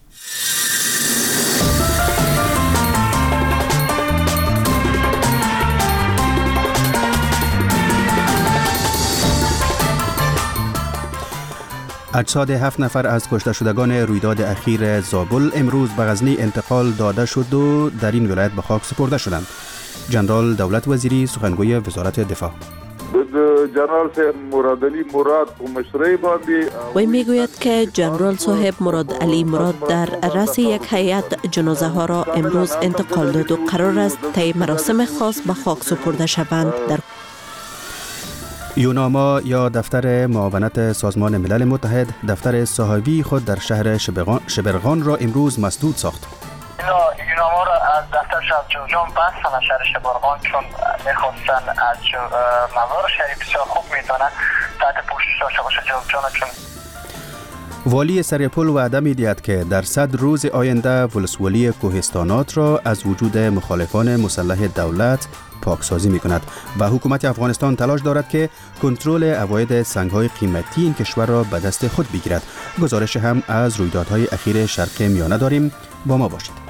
اجساد 7 نفر از کشته شدگان رویداد اخیر زابل امروز به غزنی انتقال داده شد و در این ولایت به خاک سپرده شدند. جنرال دولت وزیری سخنگوی وزارت دفاع جنرال صاحب مراد علی مراد مشرعی باندې وی میگوید که جنرال صاحب مراد علی مراد در رأس یک هیئت جنازه ها را امروز انتقال داد و قرار است طی مراسم خاص به خاک سپرده شوند. در یوناما یا دفتر معاونت سازمان ملل متحد دفتر صاحبی خود در شهر شبرغان را امروز مسدود ساخت. یوناما را از دفتر جوجان بستن شهر شبرغان چون میخواستن از مزار شریف بسیار خوب میدانن تحت پوشش داشته باشه جوجان. چون والی سرپل وعده می‌دهد که در 100 روز آینده ولسوالی کوهستانات را از وجود مخالفان مسلح دولت پاکسازی می‌کند و حکومت افغانستان تلاش دارد که کنترل عواید سنگ‌های قیمتی این کشور را به دست خود بگیرد. گزارش هم از رویدادهای اخیر شرق میانه داریم، با ما باشید.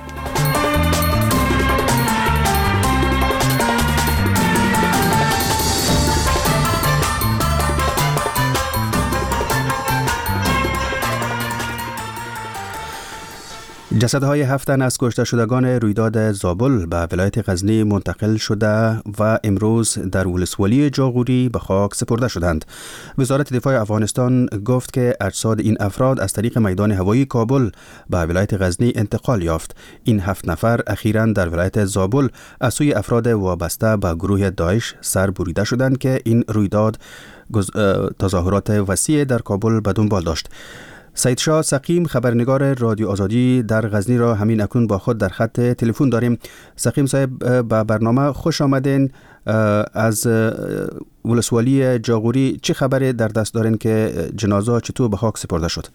جسدهای 7 تن از کشته شدگان رویداد زابل به ولایت غزنی منتقل شده و امروز در ولسوالی جاغوری به خاک سپرده شدند. وزارت دفاع افغانستان گفت که اجساد این افراد از طریق میدان هوایی کابل به ولایت غزنی انتقال یافت. این 7 نفر اخیراً در ولایت زابل از سوی افراد وابسته به گروه داعش سر بریده شدند که این رویداد تظاهرات وسیع در کابل به دنبال داشت. سید شاه سقیم خبرنگار رادیو آزادی در غزنی را همین اکنون با خود در خط تلفن داریم. سقیم صاحب به برنامه خوش آمدین. از ولسوالی جاغوری چه خبری در دست دارین که جنازه چطور به خاک سپرده شد؟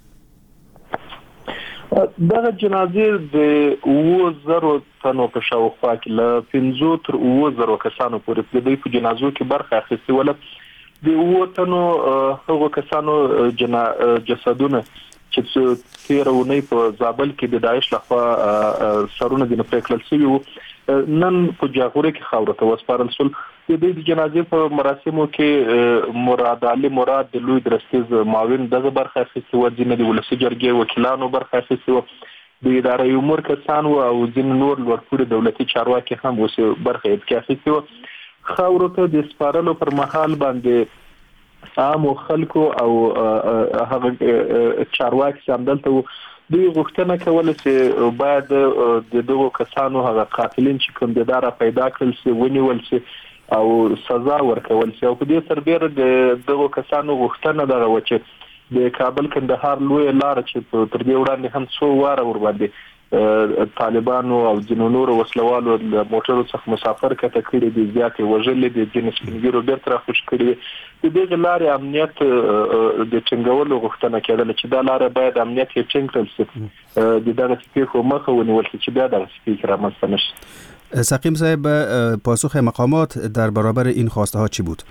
دغه جنازې د 2000 تنو په شاوخوا کې له 500 تر 2000 کسانو پورې د دې په جنازو کې برخه اخیستې وله. د 20 تنو هغو کسانو جسدونه چې تیرونی په زابل کې د داعش لخوا سرونه د نپریکل شوی وو نن په جاغوري کې خاور ته وسپارل شول. د دې جنازې په مراسمو کې مراد علي مراد د لوی درستیز معاون دغه برخه اخیستې و، ځینې د ولسي جرګې وکیلانو برخه اخیستې و، د ادارې امور کسان او ځینې نور لوړپوړي دولتي چارواکي هم اوس برخه اخیستې و. خاور ته د سپارلو پر مهال باندې عام خلکو او هغه چارواکي چې همدلته وو دوی غوښتنه کوله چې باید د دغو کسانو هغه قاتلین چې کوم دي پیدا کړل شي، ونیول شي او سزا ورکول شي. او په دې سربېره د دغو کسانو غوښتنه دغه و چې د کابل کندهار لوی لار چې تر دې وړاندې هم څو واره ور باندې طالبانو او ځینو نورو وسلوالو د موټرو څخه مسافر کته کړي دي، زیاتې وژلې دي، ځینې سپینګیرو بیرته راخوش کړي دي. د دې لارې امنیت د ټینګولو غوښتنه کېدله چې دا لار باید امنیت یې ټینګ کړل شي، د دغه سپیکو مخه ونیول شي چې بیا دغه سپیک رامنځته نشي. سقیم صاحب، پاسخ مقامات در برابر این خواسته ها چی بود؟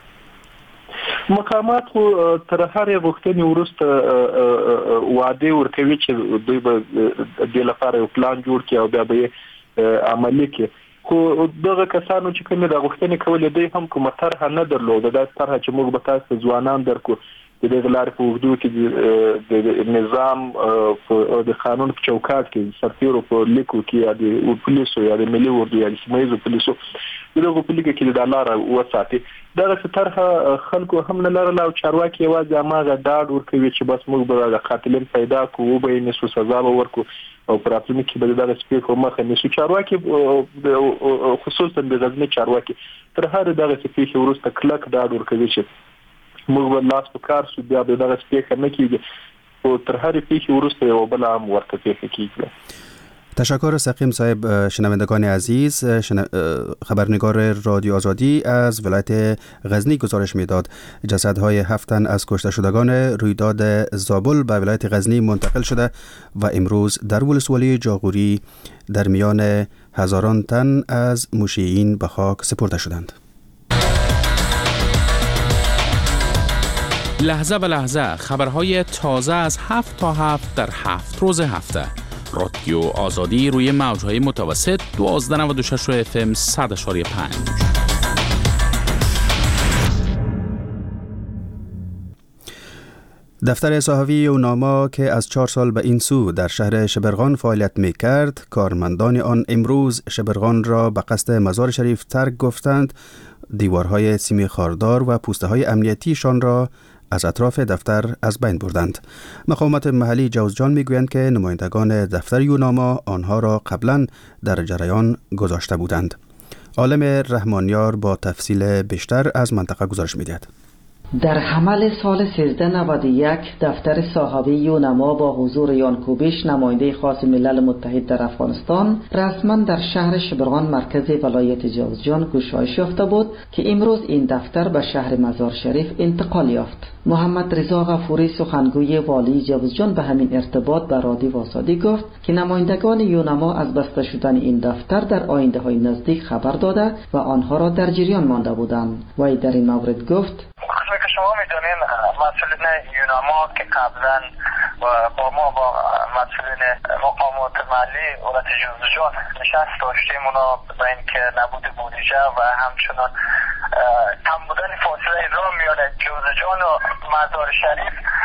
مقامات خو تر هر غوښتنې وروسته وعده ورکوي چې دوی به د لپاره یو پلان جوړ کړي او بیا به عملي کړي. خو دغه کسانو چې کومه د غوښتنې کولې دوی هم کومه طرحه نه درلوده. دا طرحه چې موږ به تاسو ځوانان درکو د دې لارې په وګړو کې د نظام او د قانون په چوکاټ کې سرتیرو په لیکو کې یا د پولیسو یا د ملي اردو یا د سیمایي پولیسو دغه په لیکو کې د لار وساتي. دغه طرحه خلکو هم نه لرله او چارواکي یوازې هغه ډاډ ورکوي چې بس موږ به د قاتلین پیدا کوو، به یې نسو سزا به ورکو او پر اپلونی کې به دغه سپیکو مخه نشو. چارواکي خصوصا د غزنی چارواکي تر هر دغه سپیکو وروسته کلک ډاډ ورکوي چې موږ به لاس په کار شو، بیا به دغه سپیکر نه کیږي او تر هر پیښې وروسته یو بل هم ورته پیښه کیږي. تشکر سقیم صاحب. شنوندگان عزیز، خبرنگار رادیو آزادی از ولایت غزنی گزارش میداد جسدهای 7 تن از کشته شدگان رویداد زابل به ولایت غزنی منتقل شده و امروز در ولسوالی جاغوری در میان هزاران تن از مشیعین به خاک سپرده شدند. لحظه به لحظه خبرهای تازه از 7 تا 7 در 7 روز هفته. رادیو آزادی روی موجهای متوسط 1296 FM 100.5. دفتر صحافی یوناما که از 4 سال به این سو در شهر شبرغان فعالیت می کرد، کارمندان آن امروز شبرغان را به قصد مزار شریف ترک گفتند. دیوارهای سیمی خاردار و پوسته های امنیتیشان را از اطراف دفتر از بین بردند. مقامات محلی جوزجان میگویند که نمایندگان دفتر یوناما آنها را قبلا در جریان گذاشته بودند. عالم رحمانیار با تفصیل بیشتر از منطقه گزارش میدهد. در حمل سال 1391 دفتر صحافی یونما با حضور یان کوبیش نماینده خاص ملل متحد در افغانستان رسما در شهر شبرغان مرکز ولایت جوزجان گشایش یافته بود که امروز این دفتر به شهر مزار شریف انتقال یافت. محمد رضا غفوری سخنگوی والی جوزجان به همین ارتباط به رادیو آزادی گفت که نمایندگان یونما از بسته شدن این دفتر در آینده های نزدیک خبر داده و آنها را در جریان مانده بودند. وی در این مورد گفت که شما میدونین مسئولین یوناما که قبلا با ما با مسئولین مقامات محلی ولایت جوزجان نشست داشتیم، اونا با اینکه نبود بودجه و همچنان کم بودن فاصله راه میان جوزجان و مزار شریف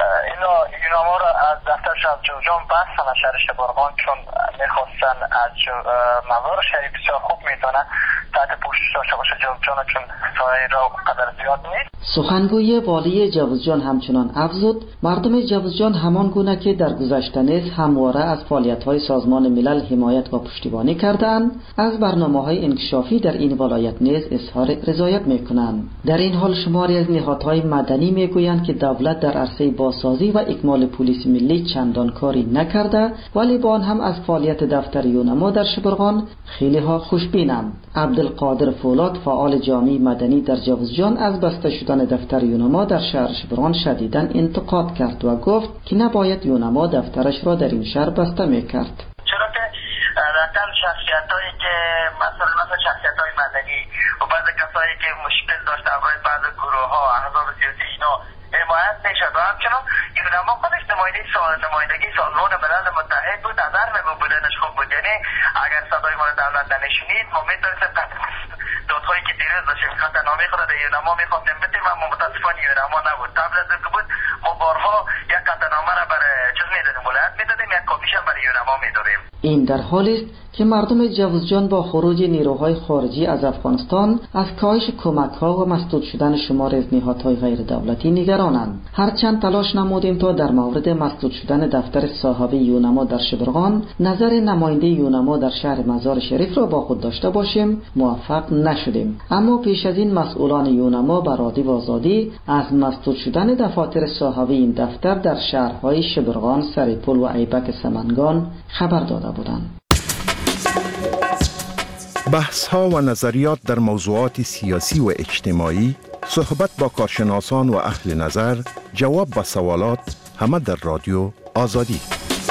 اینا یوناما را از دفترش از جوزجان بستن از شهر شبرغان، چون میخواستن از مزار شریف بسیار خوب میتونه تحت پوشش داشته باشه جوزجان، چون سایه را قدر زیاد نیست. سخنگوی والی جوزجان همچنان افزود مردم جوزجان همان گونه که در گذشته نیز همواره از فعالیت‌های سازمان ملل حمایت و پشتیبانی کردند، از برنامه‌های انکشافی در این ولایت نیز اظهار رضایت می‌کنند. در این حال شماری از نهادهای مدنی میگویند که دولت در عرصه بازسازی و اکمال پلیس ملی چندان کاری نکرده، ولی با آن هم از فعالیت دفتر یونما در شبرغان خیلی ها خوشبینند. عبدالقادر فولاد فعال جامعه مدنی در جوزجان از بسته شدن دفتر یونما در شهر شبرغان شدیداً انتقاد کرد و گفت که نباید یونما دفترش را در این شهر بسته میکرد. چرا که رقم شخصیتایی که مثلا شخصیتای مدنی و بعض کسایی که مشکل داشته برای بعض گروه ها احزاب سیاسی اینا حمایت نشد و همچنان یونما خودش نمایندگی سازمان ملل متحد بود، از هر نوع بودنش خوب بود. یعنی اگر صدای ما دولت نشنید ما میتونستیم دادهایی که دیروز داشتیم خطرنامه خود در یونما میخواستیم بدیم، اما متاسفانه یونما نبود. قبل از اینکه بود ما بارها یک خطرنامه را برای چیز میدادیم، ولایت میدادیم، یک کاپیش هم برای یونما میدادیم. این در حالی است که مردم جوزجان با خروج نیروهای خارجی از افغانستان از کاهش کمک‌ها و مسدود شدن شمار از نهادهای غیر دولتی نگرانند. هرچند تلاش نمودیم تا در مورد مسدود شدن دفتر صاحب یونما در شبرغان نظر نماینده یونما در شهر مزار شریف را با خود داشته باشیم، موفق نشدیم. اما پیش از این مسئولان یونما برادی و آزادی از مسدود شدن دفاتر صاحب این دفتر در شهرهای شبرغان، سرپل و ایبک سمنگان خبر داده بودند. بحث‌ها و نظریات در موضوعات سیاسی و اجتماعی، صحبت با کارشناسان و اهل نظر، جواب به سوالات، همه در رادیو آزادی.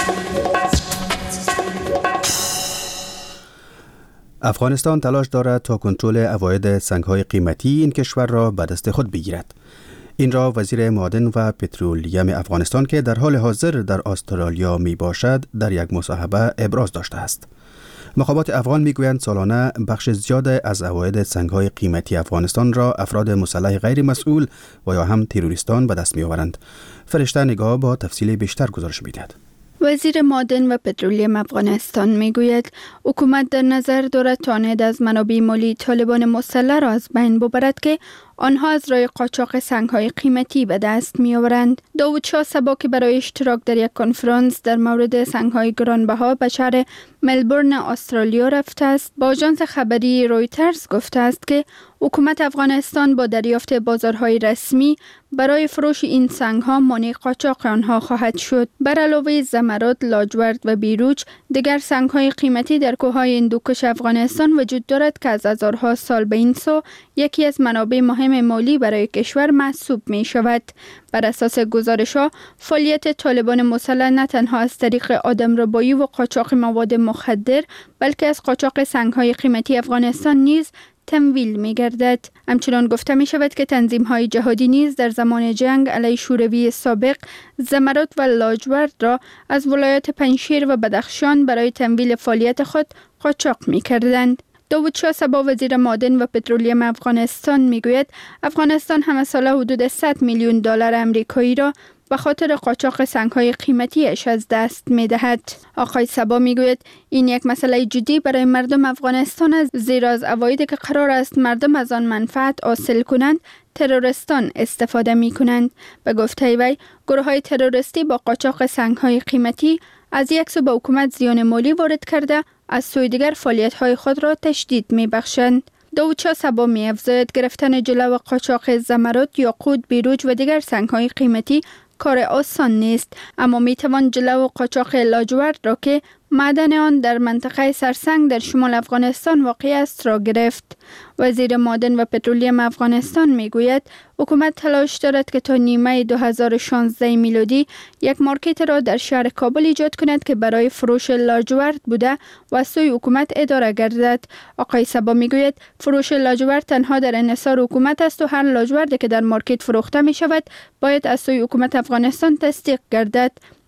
افغانستان تلاش دارد تا کنترل عواید سنگ‌های قیمتی این کشور را به دست خود بگیرد. این را وزیر معادن و پترولیم افغانستان که در حال حاضر در استرالیا می باشد در یک مصاحبه ابراز داشته است. مخابرات افغان میگویند سالانه بخش زیاد از عواید سنگ‌های قیمتی افغانستان را افراد مسلح غیر مسئول و یا هم تروریستان به دست می‌آورند. فرشته نگاه با تفصیل بیشتر گزارش می‌دهد. وزیر معادن و پترولیم افغانستان میگوید حکومت در نظر دارد تا از منابع مالی طالبان مسلح را از بین ببرد که آنها از راه قاچاق سنگ‌های قیمتی به دست می‌آورند. داوود شاه صبا که برای اشتراک در یک کنفرانس در مورد سنگ‌های گرانبها به شهر ملبورن استرالیا رفته است، با آژانس خبری رویترز گفته است که حکومت افغانستان با دریافت بازارهای رسمی برای فروش این سنگ‌ها مانع قاچاق آنها خواهد شد. بر علاوه زمرد، لاجورد و بیروج، دیگر سنگ‌های قیمتی در کوههای هندوکش افغانستان وجود دارد که از هزارها سال به این سو یکی از منابع مهم مالی برای کشور محسوب می شود. بر اساس گزارش‌ها، فعالیت طالبان مسلح نه تنها از طریق آدمربایی و قاچاق مواد مخدر، بلکه از قاچاق سنگ‌های قیمتی افغانستان نیز تمویل می گردد. همچنان گفته می شود که تنظیم‌های جهادی نیز در زمان جنگ علیه شوروی سابق زمرد و لاجورد را از ولایات پنجشیر و بدخشان برای تمویل فعالیت خود قاچاق می کردند. داوود شاه صبا وزیر معادن و پترولیم افغانستان میگوید افغانستان همه ساله حدود 100 میلیون دلار آمریکایی را به خاطر قاچاق سنگ‌های قیمتیش از دست می‌دهد. آقای صبا میگوید این یک مسئله جدی برای مردم افغانستان است، زیرا از عوایدی که قرار است مردم از آن منفعت حاصل کنند تروریستان استفاده می‌کنند. به گفته وی گروه‌های تروریستی با قاچاق سنگ‌های قیمتی از یک سو به حکومت زیان مالی وارد کرده، از سوی دیگر فعالیت‌های خود را تشدید می‌بخشند. داوود شاه صبا می‌افزاید گرفتن جلو قاچاق زمرد، یاقوت، بیروج و دیگر سنگ‌های قیمتی کار آسان نیست، اما می‌توان جلو قاچاق لاجورد را که معدن آن در منطقه سرسنگ در شمال افغانستان واقع است را گرفت. وزیر معادن و پترولیم افغانستان میگوید حکومت تلاش دارد که تا نیمه 2016 میلادی یک مارکت را در شهر کابل ایجاد کند که برای فروش لاجورد بوده و از سوی حکومت اداره گردد. آقای صبا میگوید فروش لاجورد تنها در انحصار حکومت است و هر لاجوردی که در مارکت فروخته می شود باید از سوی حکومت افغانستان تصدیق گردد.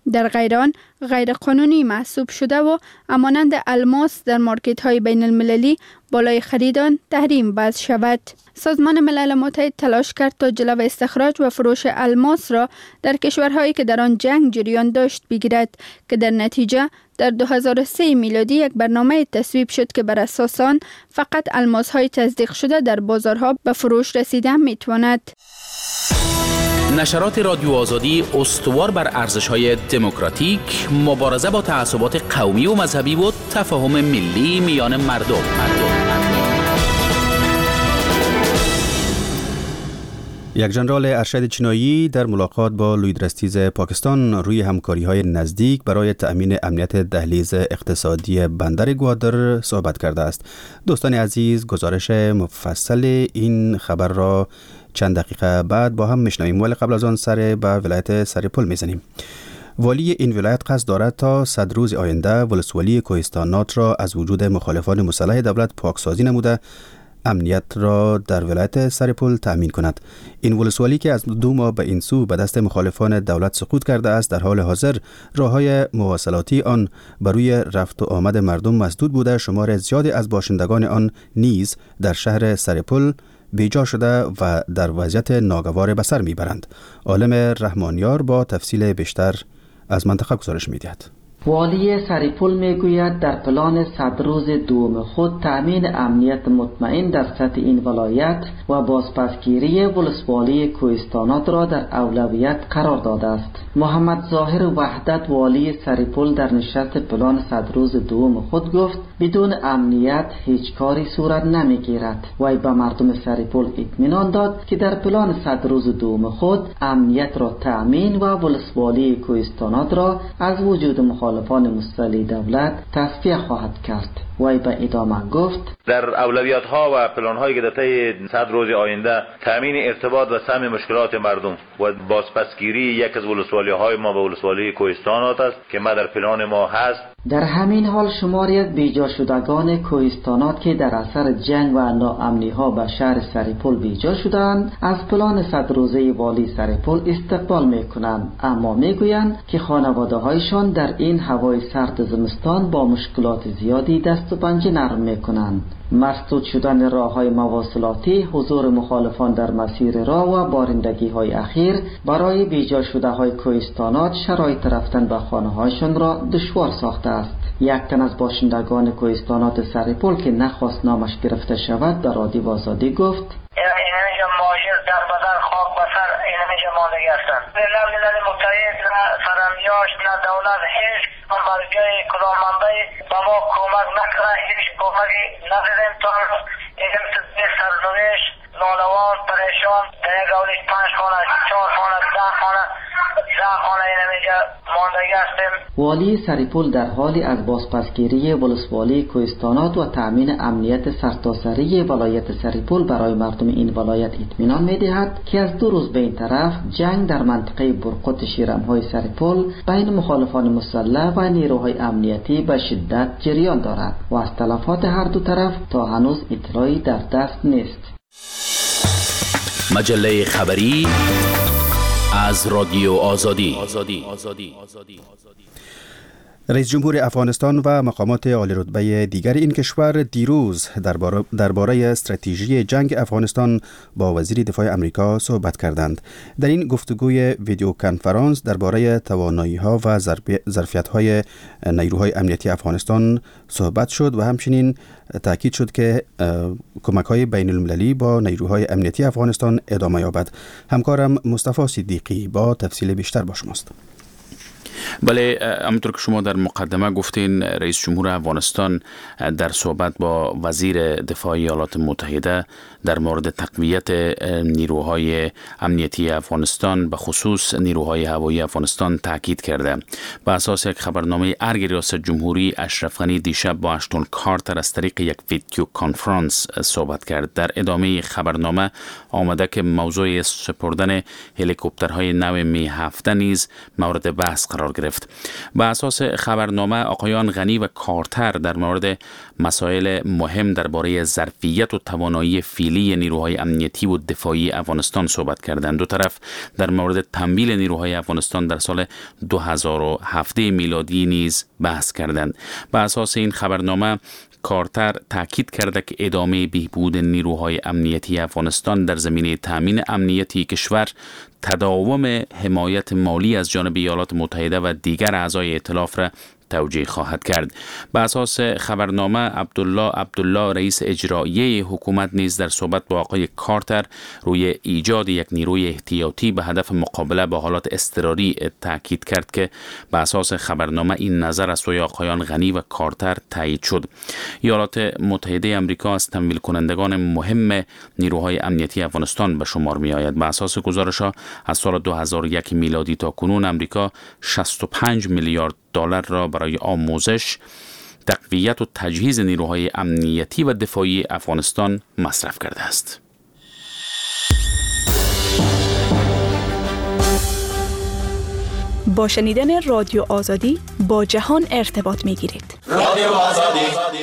در غیر آن غیر قانونی محسوب شده و همانند الماس در مارکت های بین المللی بالای خرید آن تحریم وضع شود. سازمان ملل متحد تلاش کرد تا جلو استخراج و فروش الماس را در کشورهایی که در آن جنگ جریان داشت بگیرد که در نتیجه در 2003 میلادی یک برنامه تصویب شد که بر اساس آن فقط الماس های تصدیق شده در بازارها به فروش رسیده میتواند. نشرات رادیو آزادی استوار بر ارزش‌های دموکراتیک، مبارزه با تعصبات قومی و مذهبی و تفاهم ملی میان مردم. یک ژنرال ارشد چینایی در ملاقات با لویدرستیز پاکستان روی همکاری‌های نزدیک برای تأمین امنیت دهلیز اقتصادی بندر گوادر صحبت کرده است. دوستان عزیز، گزارش مفصل این خبر را چند دقیقه بعد با هم میشنویم، ولی قبل از آن سر به ولایت سرپل میزنیم. والی این ولایت قصد دارد تا 100 روز آینده ولسوالی کوهستانات را از وجود مخالفان مسلح دولت پاکسازی نموده امنیت را در ولایت سرپل تأمین کند. این ولسوالی که از 2 ماه به این سو به دست مخالفان دولت سقوط کرده است، در حال حاضر راه‌های مواصلاتی آن بر روی رفت و آمد مردم مسدود بوده. شمار زیادی از باشندگان آن نیز در شهر سرپل بیجا شده و در وضعیت ناگوار به سر میبرند. عالم رحمانیار با تفصیل بیشتر از منطقه گزارش میدهد. والی سرپل میگوید در پلان 100 روز دوم خود تأمین امنیت مطمئن در سطح این ولایت و بازپسگیری ولسوالی کوهستانات را در اولویت قرار داده است. محمد ظاهر وحدت والی سرپل در نشست پلان 100 روز دوم خود گفت بدون امنیت هیچ کاری صورت نمیگیرد. وی به مردم سرپل اطمینان داد که در پلان 100 روز دوم خود امنیت را تأمین و ولسوالی کوهستانات را از وجود مخالفان مسلح دولت تصفیه خواهد کرد. وی به ادامه گفت در اولویت ها و پلان هایی که در طی 100 روز آینده تامین ارتباط و سهم مشکلات مردم و بازپسگیری یک از ولسوالی های ما به ولسوالی کوهستانات است که ما در پلان ما هست. در همین حال شماری از بیجا شدگان کوهستانات که در اثر جنگ و ناامنی ها به شهر سرپل بیجا شدند از پلان 100 روزه والی سرپل استقبال میکنند، اما میگویند که خانواده هایشان در این هوای سرد زمستان با مشکلات زیادی دست و پنجه نرم میکنند. مسدود شدن راه‌های مواصلاتی، حضور مخالفان در مسیر راه و بارندگی های اخیر برای بیجا شده های کوهستانات شرایط رفتن به خانه‌هایشان را دشوار ساخته است. یک تن از باشندگان کوهستانات سرپل که نخواست نامش گرفته شود به رادیو آزادی گفت اینجا ماجر در بدن خاک بسر اینجا ماندگی هستند. ملل متحد نه سرمیاش نه دولت هیچ مرجع کدام منبعی به ما کمک نکنه، هیچ کمکی ندیدیم تا این سرنوشت نالوان پریشان در یک اولیش 5 خانه 4 خانه 10 خانه اینجا ماندگی هستیم. والی سرپل در حالی از بازپسگیری ولسوالی کوهستانات و تأمین امنیت سرتاسری ولایت سرپل برای مردم این ولایت اطمینان می‌دهد که از 2 روز به این طرف جنگ در منطقه برقط شیرم‌های سرپل بین مخالفان مسلح و نیروهای امنیتی به شدت جریان دارد و از تلفات هر دو طرف تا هنوز اطلاعی در دست نیست. مجله خبری از رادیو آزادی. رئیس جمهور افغانستان و مقامات عالی رتبه دیگر این کشور دیروز درباره استراتژی جنگ افغانستان با وزیر دفاع امریکا صحبت کردند. در این گفتگوی ویدیو کنفرانس درباره توانایی‌ها و ظرفیت‌های نیروهای امنیتی افغانستان صحبت شد و همچنین تاکید شد که کمک‌های بین المللی با نیروهای امنیتی افغانستان ادامه یابد. همکارم مصطفی صدیقی با تفصیل بیشتر با شماست. بله، همونطور که شما در مقدمه گفتین، رئیس جمهور افغانستان در صحبت با وزیر دفاع ایالات متحده در مورد تقویت نیروهای امنیتی افغانستان به خصوص نیروهای هوایی افغانستان تاکید کرده. به اساس یک خبرنامه ارگ ریاست جمهوری، اشرف غنی دیشب با اشتون کارتر از طریق یک ویدیو کانفرانس صحبت کرد. در ادامه خبرنامه آمده که موضوع سپردن هلیکوپترهای نو می 7 نیز مورد بحث قرار قرار گرفت. به اساس خبرنامه آقایان غنی و کارتر در مورد مسائل مهم درباره ظرفیت و توانایی فعلی نیروهای امنیتی و دفاعی افغانستان صحبت کردند. دو طرف در مورد تمویل نیروهای افغانستان در سال 2007 میلادی نیز بحث کردند. به اساس این خبرنامه کارتر تاکید کرده که ادامه بهبود نیروهای امنیتی افغانستان در زمینه تامین امنیتی کشور، تداوم حمایت مالی از جانب ایالات متحده و دیگر اعضای ائتلاف را توجیه خواهد کرد. به اساس خبرنامه عبدالله رئیس اجرایی حکومت نیز در صحبت با آقای کارتر روی ایجاد یک نیروی احتیاطی به هدف مقابله با حالات اضطراری تاکید کرد که به اساس خبرنامه این نظر از سوی آقایان غنی و کارتر تایید شد. ایالات متحده آمریکا از تمویل کنندگان مهم نیروهای امنیتی افغانستان به شمار می آید. به اساس گزارش‌ها از سال 2001 میلادی تا کنون آمریکا 65 میلیارد دلار را برای آموزش، تقویت و تجهیز نیروهای امنیتی و دفاعی افغانستان مصرف کرده است. با شنیدن رادیو آزادی با جهان ارتباط می‌گیرید. رادیو آزادی.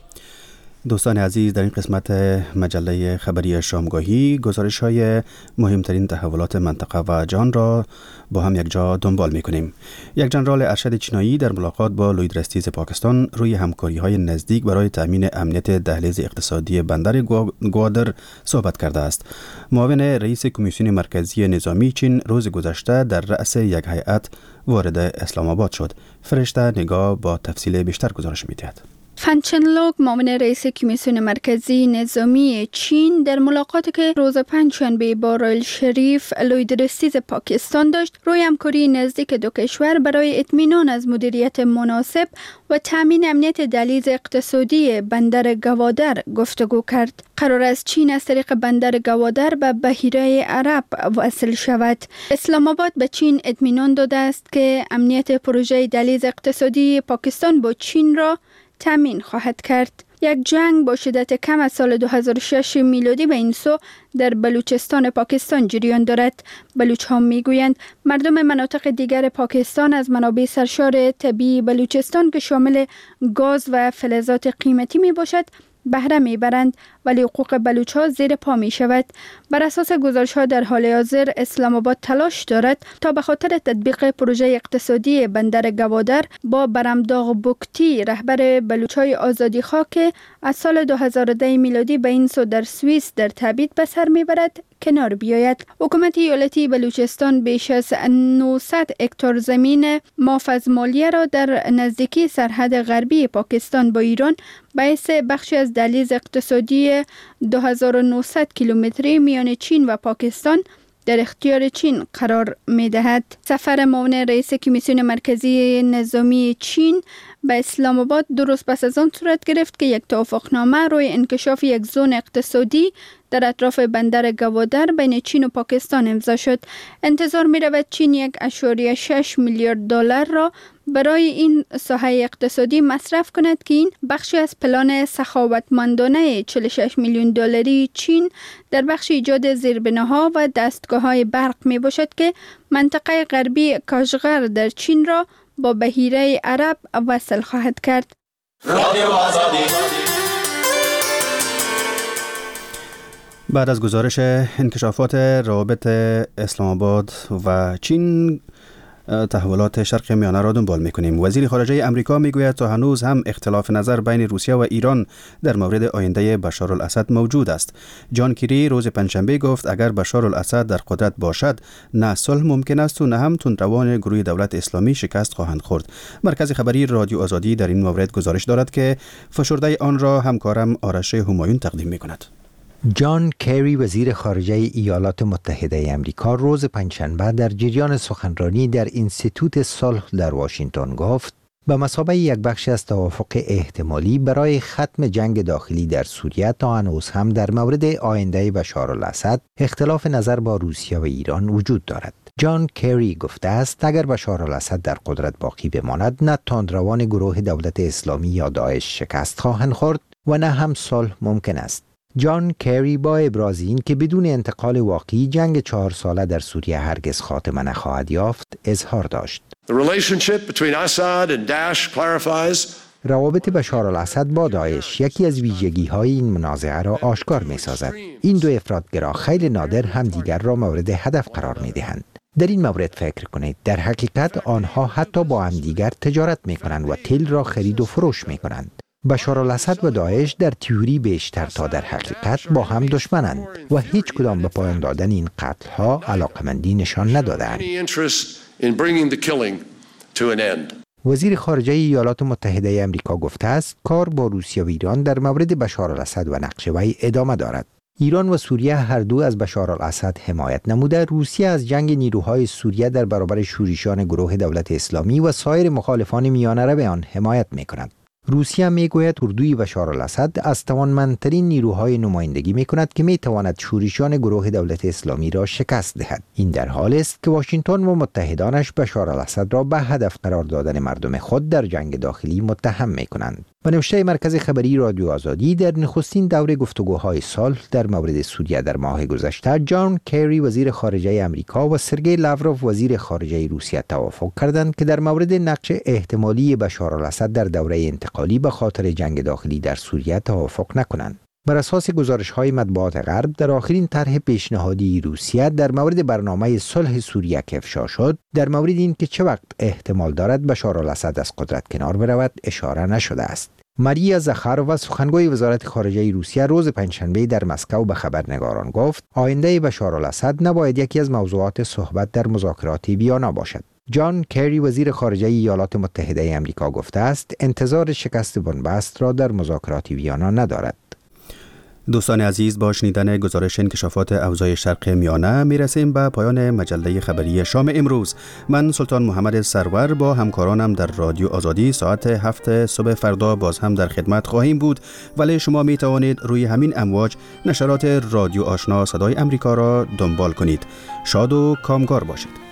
دوستان عزیز، در این قسمت مجله خبری شامگاهی گزارش‌های مهمترین تحولات منطقه و جهان را با هم یک جا دنبال می‌کنیم. یک جنرال ارشد چینایی در ملاقات با لویدرستیز پاکستان روی همکاری‌های نزدیک برای تأمین امنیت دهلیز اقتصادی بندر گوادر صحبت کرده است. معاون رئیس کمیسیون مرکزی نظامی چین روز گذشته در رأس یک هیئت وارد اسلام آباد شد. فرشته نگاه با تفصیل بیشتر گزارش می‌دهد. فن چنلوگ، معاون رئیس کمیسیون مرکزی نظامی چین، در ملاقاتی که روز پنجشنبه با رائل شریف لویدرستیز پاکستان داشت، روی همکاری نزدیک دو کشور برای اطمینان از مدیریت مناسب و تامین امنیت دهلیز اقتصادی بندر گوادر گفتگو کرد. قرار است چین از طریق بندر گوادر به بحیره عرب وصل شود. اسلام آباد به چین اطمینان داده است که امنیت پروژه دهلیز اقتصادی پاکستان با چین را تامین خواهد کرد. یک جنگ با شدت کم از سال 2006 میلادی به این سو در بلوچستان پاکستان جریان دارد. بلوچ ها میگویند مردم مناطق دیگر پاکستان از منابع سرشار طبیعی بلوچستان که شامل گاز و فلزات قیمتی می باشد بهره میبرند، ولی حقوق بلوچ ها زیر پا می شود. بر اساس گزارش ها در حال حاضر اسلام آباد تلاش دارد تا به خاطر تطبیق پروژه اقتصادی بندر گوادر با برمداغ بوکتی، رهبر بلوچ های آزادی خواه که از سال 2010 میلادی به این سو در سوئیس در تبعید به سر میبرد کنار بیاید. حکومت ایالتی بلوچستان بیش از 900 هکتار زمین معاف از مالیه را در نزدیکی سرحد غربی پاکستان با ایران باعث بخشی از دهلیز اقتصادی 2900 کیلومتری میان چین و پاکستان در اختیار چین قرار می دهد. سفر معاون رئیس کمیسیون مرکزی نظامی چین به اسلام آباد درست پس از آن صورت گرفت که یک توافقنامه روی انکشاف یک زون اقتصادی در اطراف بندر گوادر بین چین و پاکستان امضا شد. انتظار می رود چین 1.6 میلیارد دلار را برای این ساحه اقتصادی مصرف کند که این بخشی از پلان سخاوتمندانه 46 میلیون دلاری چین در بخش ایجاد زیربناها و دستگاه‌های برق می باشد که منطقه غربی کاشغر در چین را با بحیره عرب وصل خواهد کرد. بعد از گزارش انکشافات روابط اسلام آباد و چین، تحولات شرق میانه را دنبال می‌کنیم. وزیر خارجه امریکا میگوید تا هنوز هم اختلاف نظر بین روسیه و ایران در مورد آینده بشار الاسد موجود است. جان کری روز پنجشنبه گفت اگر بشار الاسد در قدرت باشد نه صلح ممکن است و نه هم تندروان گروه دولت اسلامی شکست خواهند خورد. مرکز خبری رادیو آزادی در این مورد گزارش دارد که فشرده آن را همکارم آرش همایون تقدیم می‌کند. جان کری وزیر خارجه ایالات متحده آمریکا روز پنجشنبه در جریان سخنرانی در اینستیتوت صلح در واشنگتن گفت به مثابه یک بخش از توافق احتمالی برای ختم جنگ داخلی در سوریه تا هنوز هم در مورد آینده بشار الاسد اختلاف نظر با روسیه و ایران وجود دارد. جان کری گفته است اگر بشار الاسد در قدرت باقی بماند نه تندروان گروه دولت اسلامی یا داعش شکست خواهند خورد و نه هم صلح ممکن است. جان کری با ابراز این که بدون انتقال واقعی جنگ 4 ساله در سوریه هرگز خاتمه نخواهد یافت اظهار داشت. روابط بشار الاسد با داعش یکی از ویژگی‌های این منازعه را آشکار می‌سازد. این دو افراطگرا خیلی نادر همدیگر را مورد هدف قرار می‌دهند. در این مورد فکر کنید، در حقیقت آنها حتی با همدیگر تجارت می‌کنند و تل را خرید و فروش می‌کنند. بشار الاسد و داعش در تئوری بیشتر تا در حقیقت با هم دشمنند و هیچ کدام به پایان دادن این قتل‌ها علاقمندی نشان ندادند. وزیر خارجه ایالات متحده آمریکا گفته است کار با روسیه و ایران در مورد بشار الاسد و نقش وی ادامه دارد. ایران و سوریه هر دو از بشار الاسد حمایت نموده، روسیه از جنگ نیروهای سوریه در برابر شورشیان گروه دولت اسلامی و سایر مخالفان میانه آن حمایت می‌کند. روسیه میگوید اردوی بشار الاسد از توانمندترین نیروهای نمایندگی میکند که میتواند شورشیان گروه دولت اسلامی را شکست دهد. این در حال است که واشنگتن و متحدانش بشار الاسد را به هدف قرار دادن مردم خود در جنگ داخلی متهم میکنند. به نوشته مرکز خبری رادیو آزادی، در نخستین دوره گفتگوهای صلح در مورد سوریه در ماه گذشته، جان کری وزیر خارجه آمریکا و سرگئی لاوروف وزیر خارجه روسیه توافق کردند که در مورد نقش احتمالی بشار الاسد در دوره انتقالی به خاطر جنگ داخلی در سوریه توافق نکنند. بر اساس گزارش‌های مطبوعات غرب، در آخرین طرح پیشنهادی روسیه در مورد برنامه صلح سوریه که افشا شد، در مورد اینکه چه وقت احتمال دارد بشار الاسد از قدرت کنار برود اشاره نشده است. ماریا زخارووا سخنگوی وزارت خارجه روسیه روز پنجشنبه در مسکو به خبرنگاران گفت آینده بشار الاسد نباید یکی از موضوعات صحبت در مذاکرات ویانا باشد. جان کری وزیر خارجه ایالات متحده آمریکا گفته است انتظار شکست بنبست را در مذاکرات ویانا ندارد. دوستان عزیز، با شنیدن گزارش انکشافات اوضاع شرق میانه میرسیم به پایان مجله خبری شام امروز. من سلطان محمد سرور با همکارانم در رادیو آزادی ساعت 7 صبح فردا باز هم در خدمت خواهیم بود، ولی شما می توانید روی همین امواج نشرات رادیو آشنا صدای امریکا را دنبال کنید. شاد و کامگار باشید.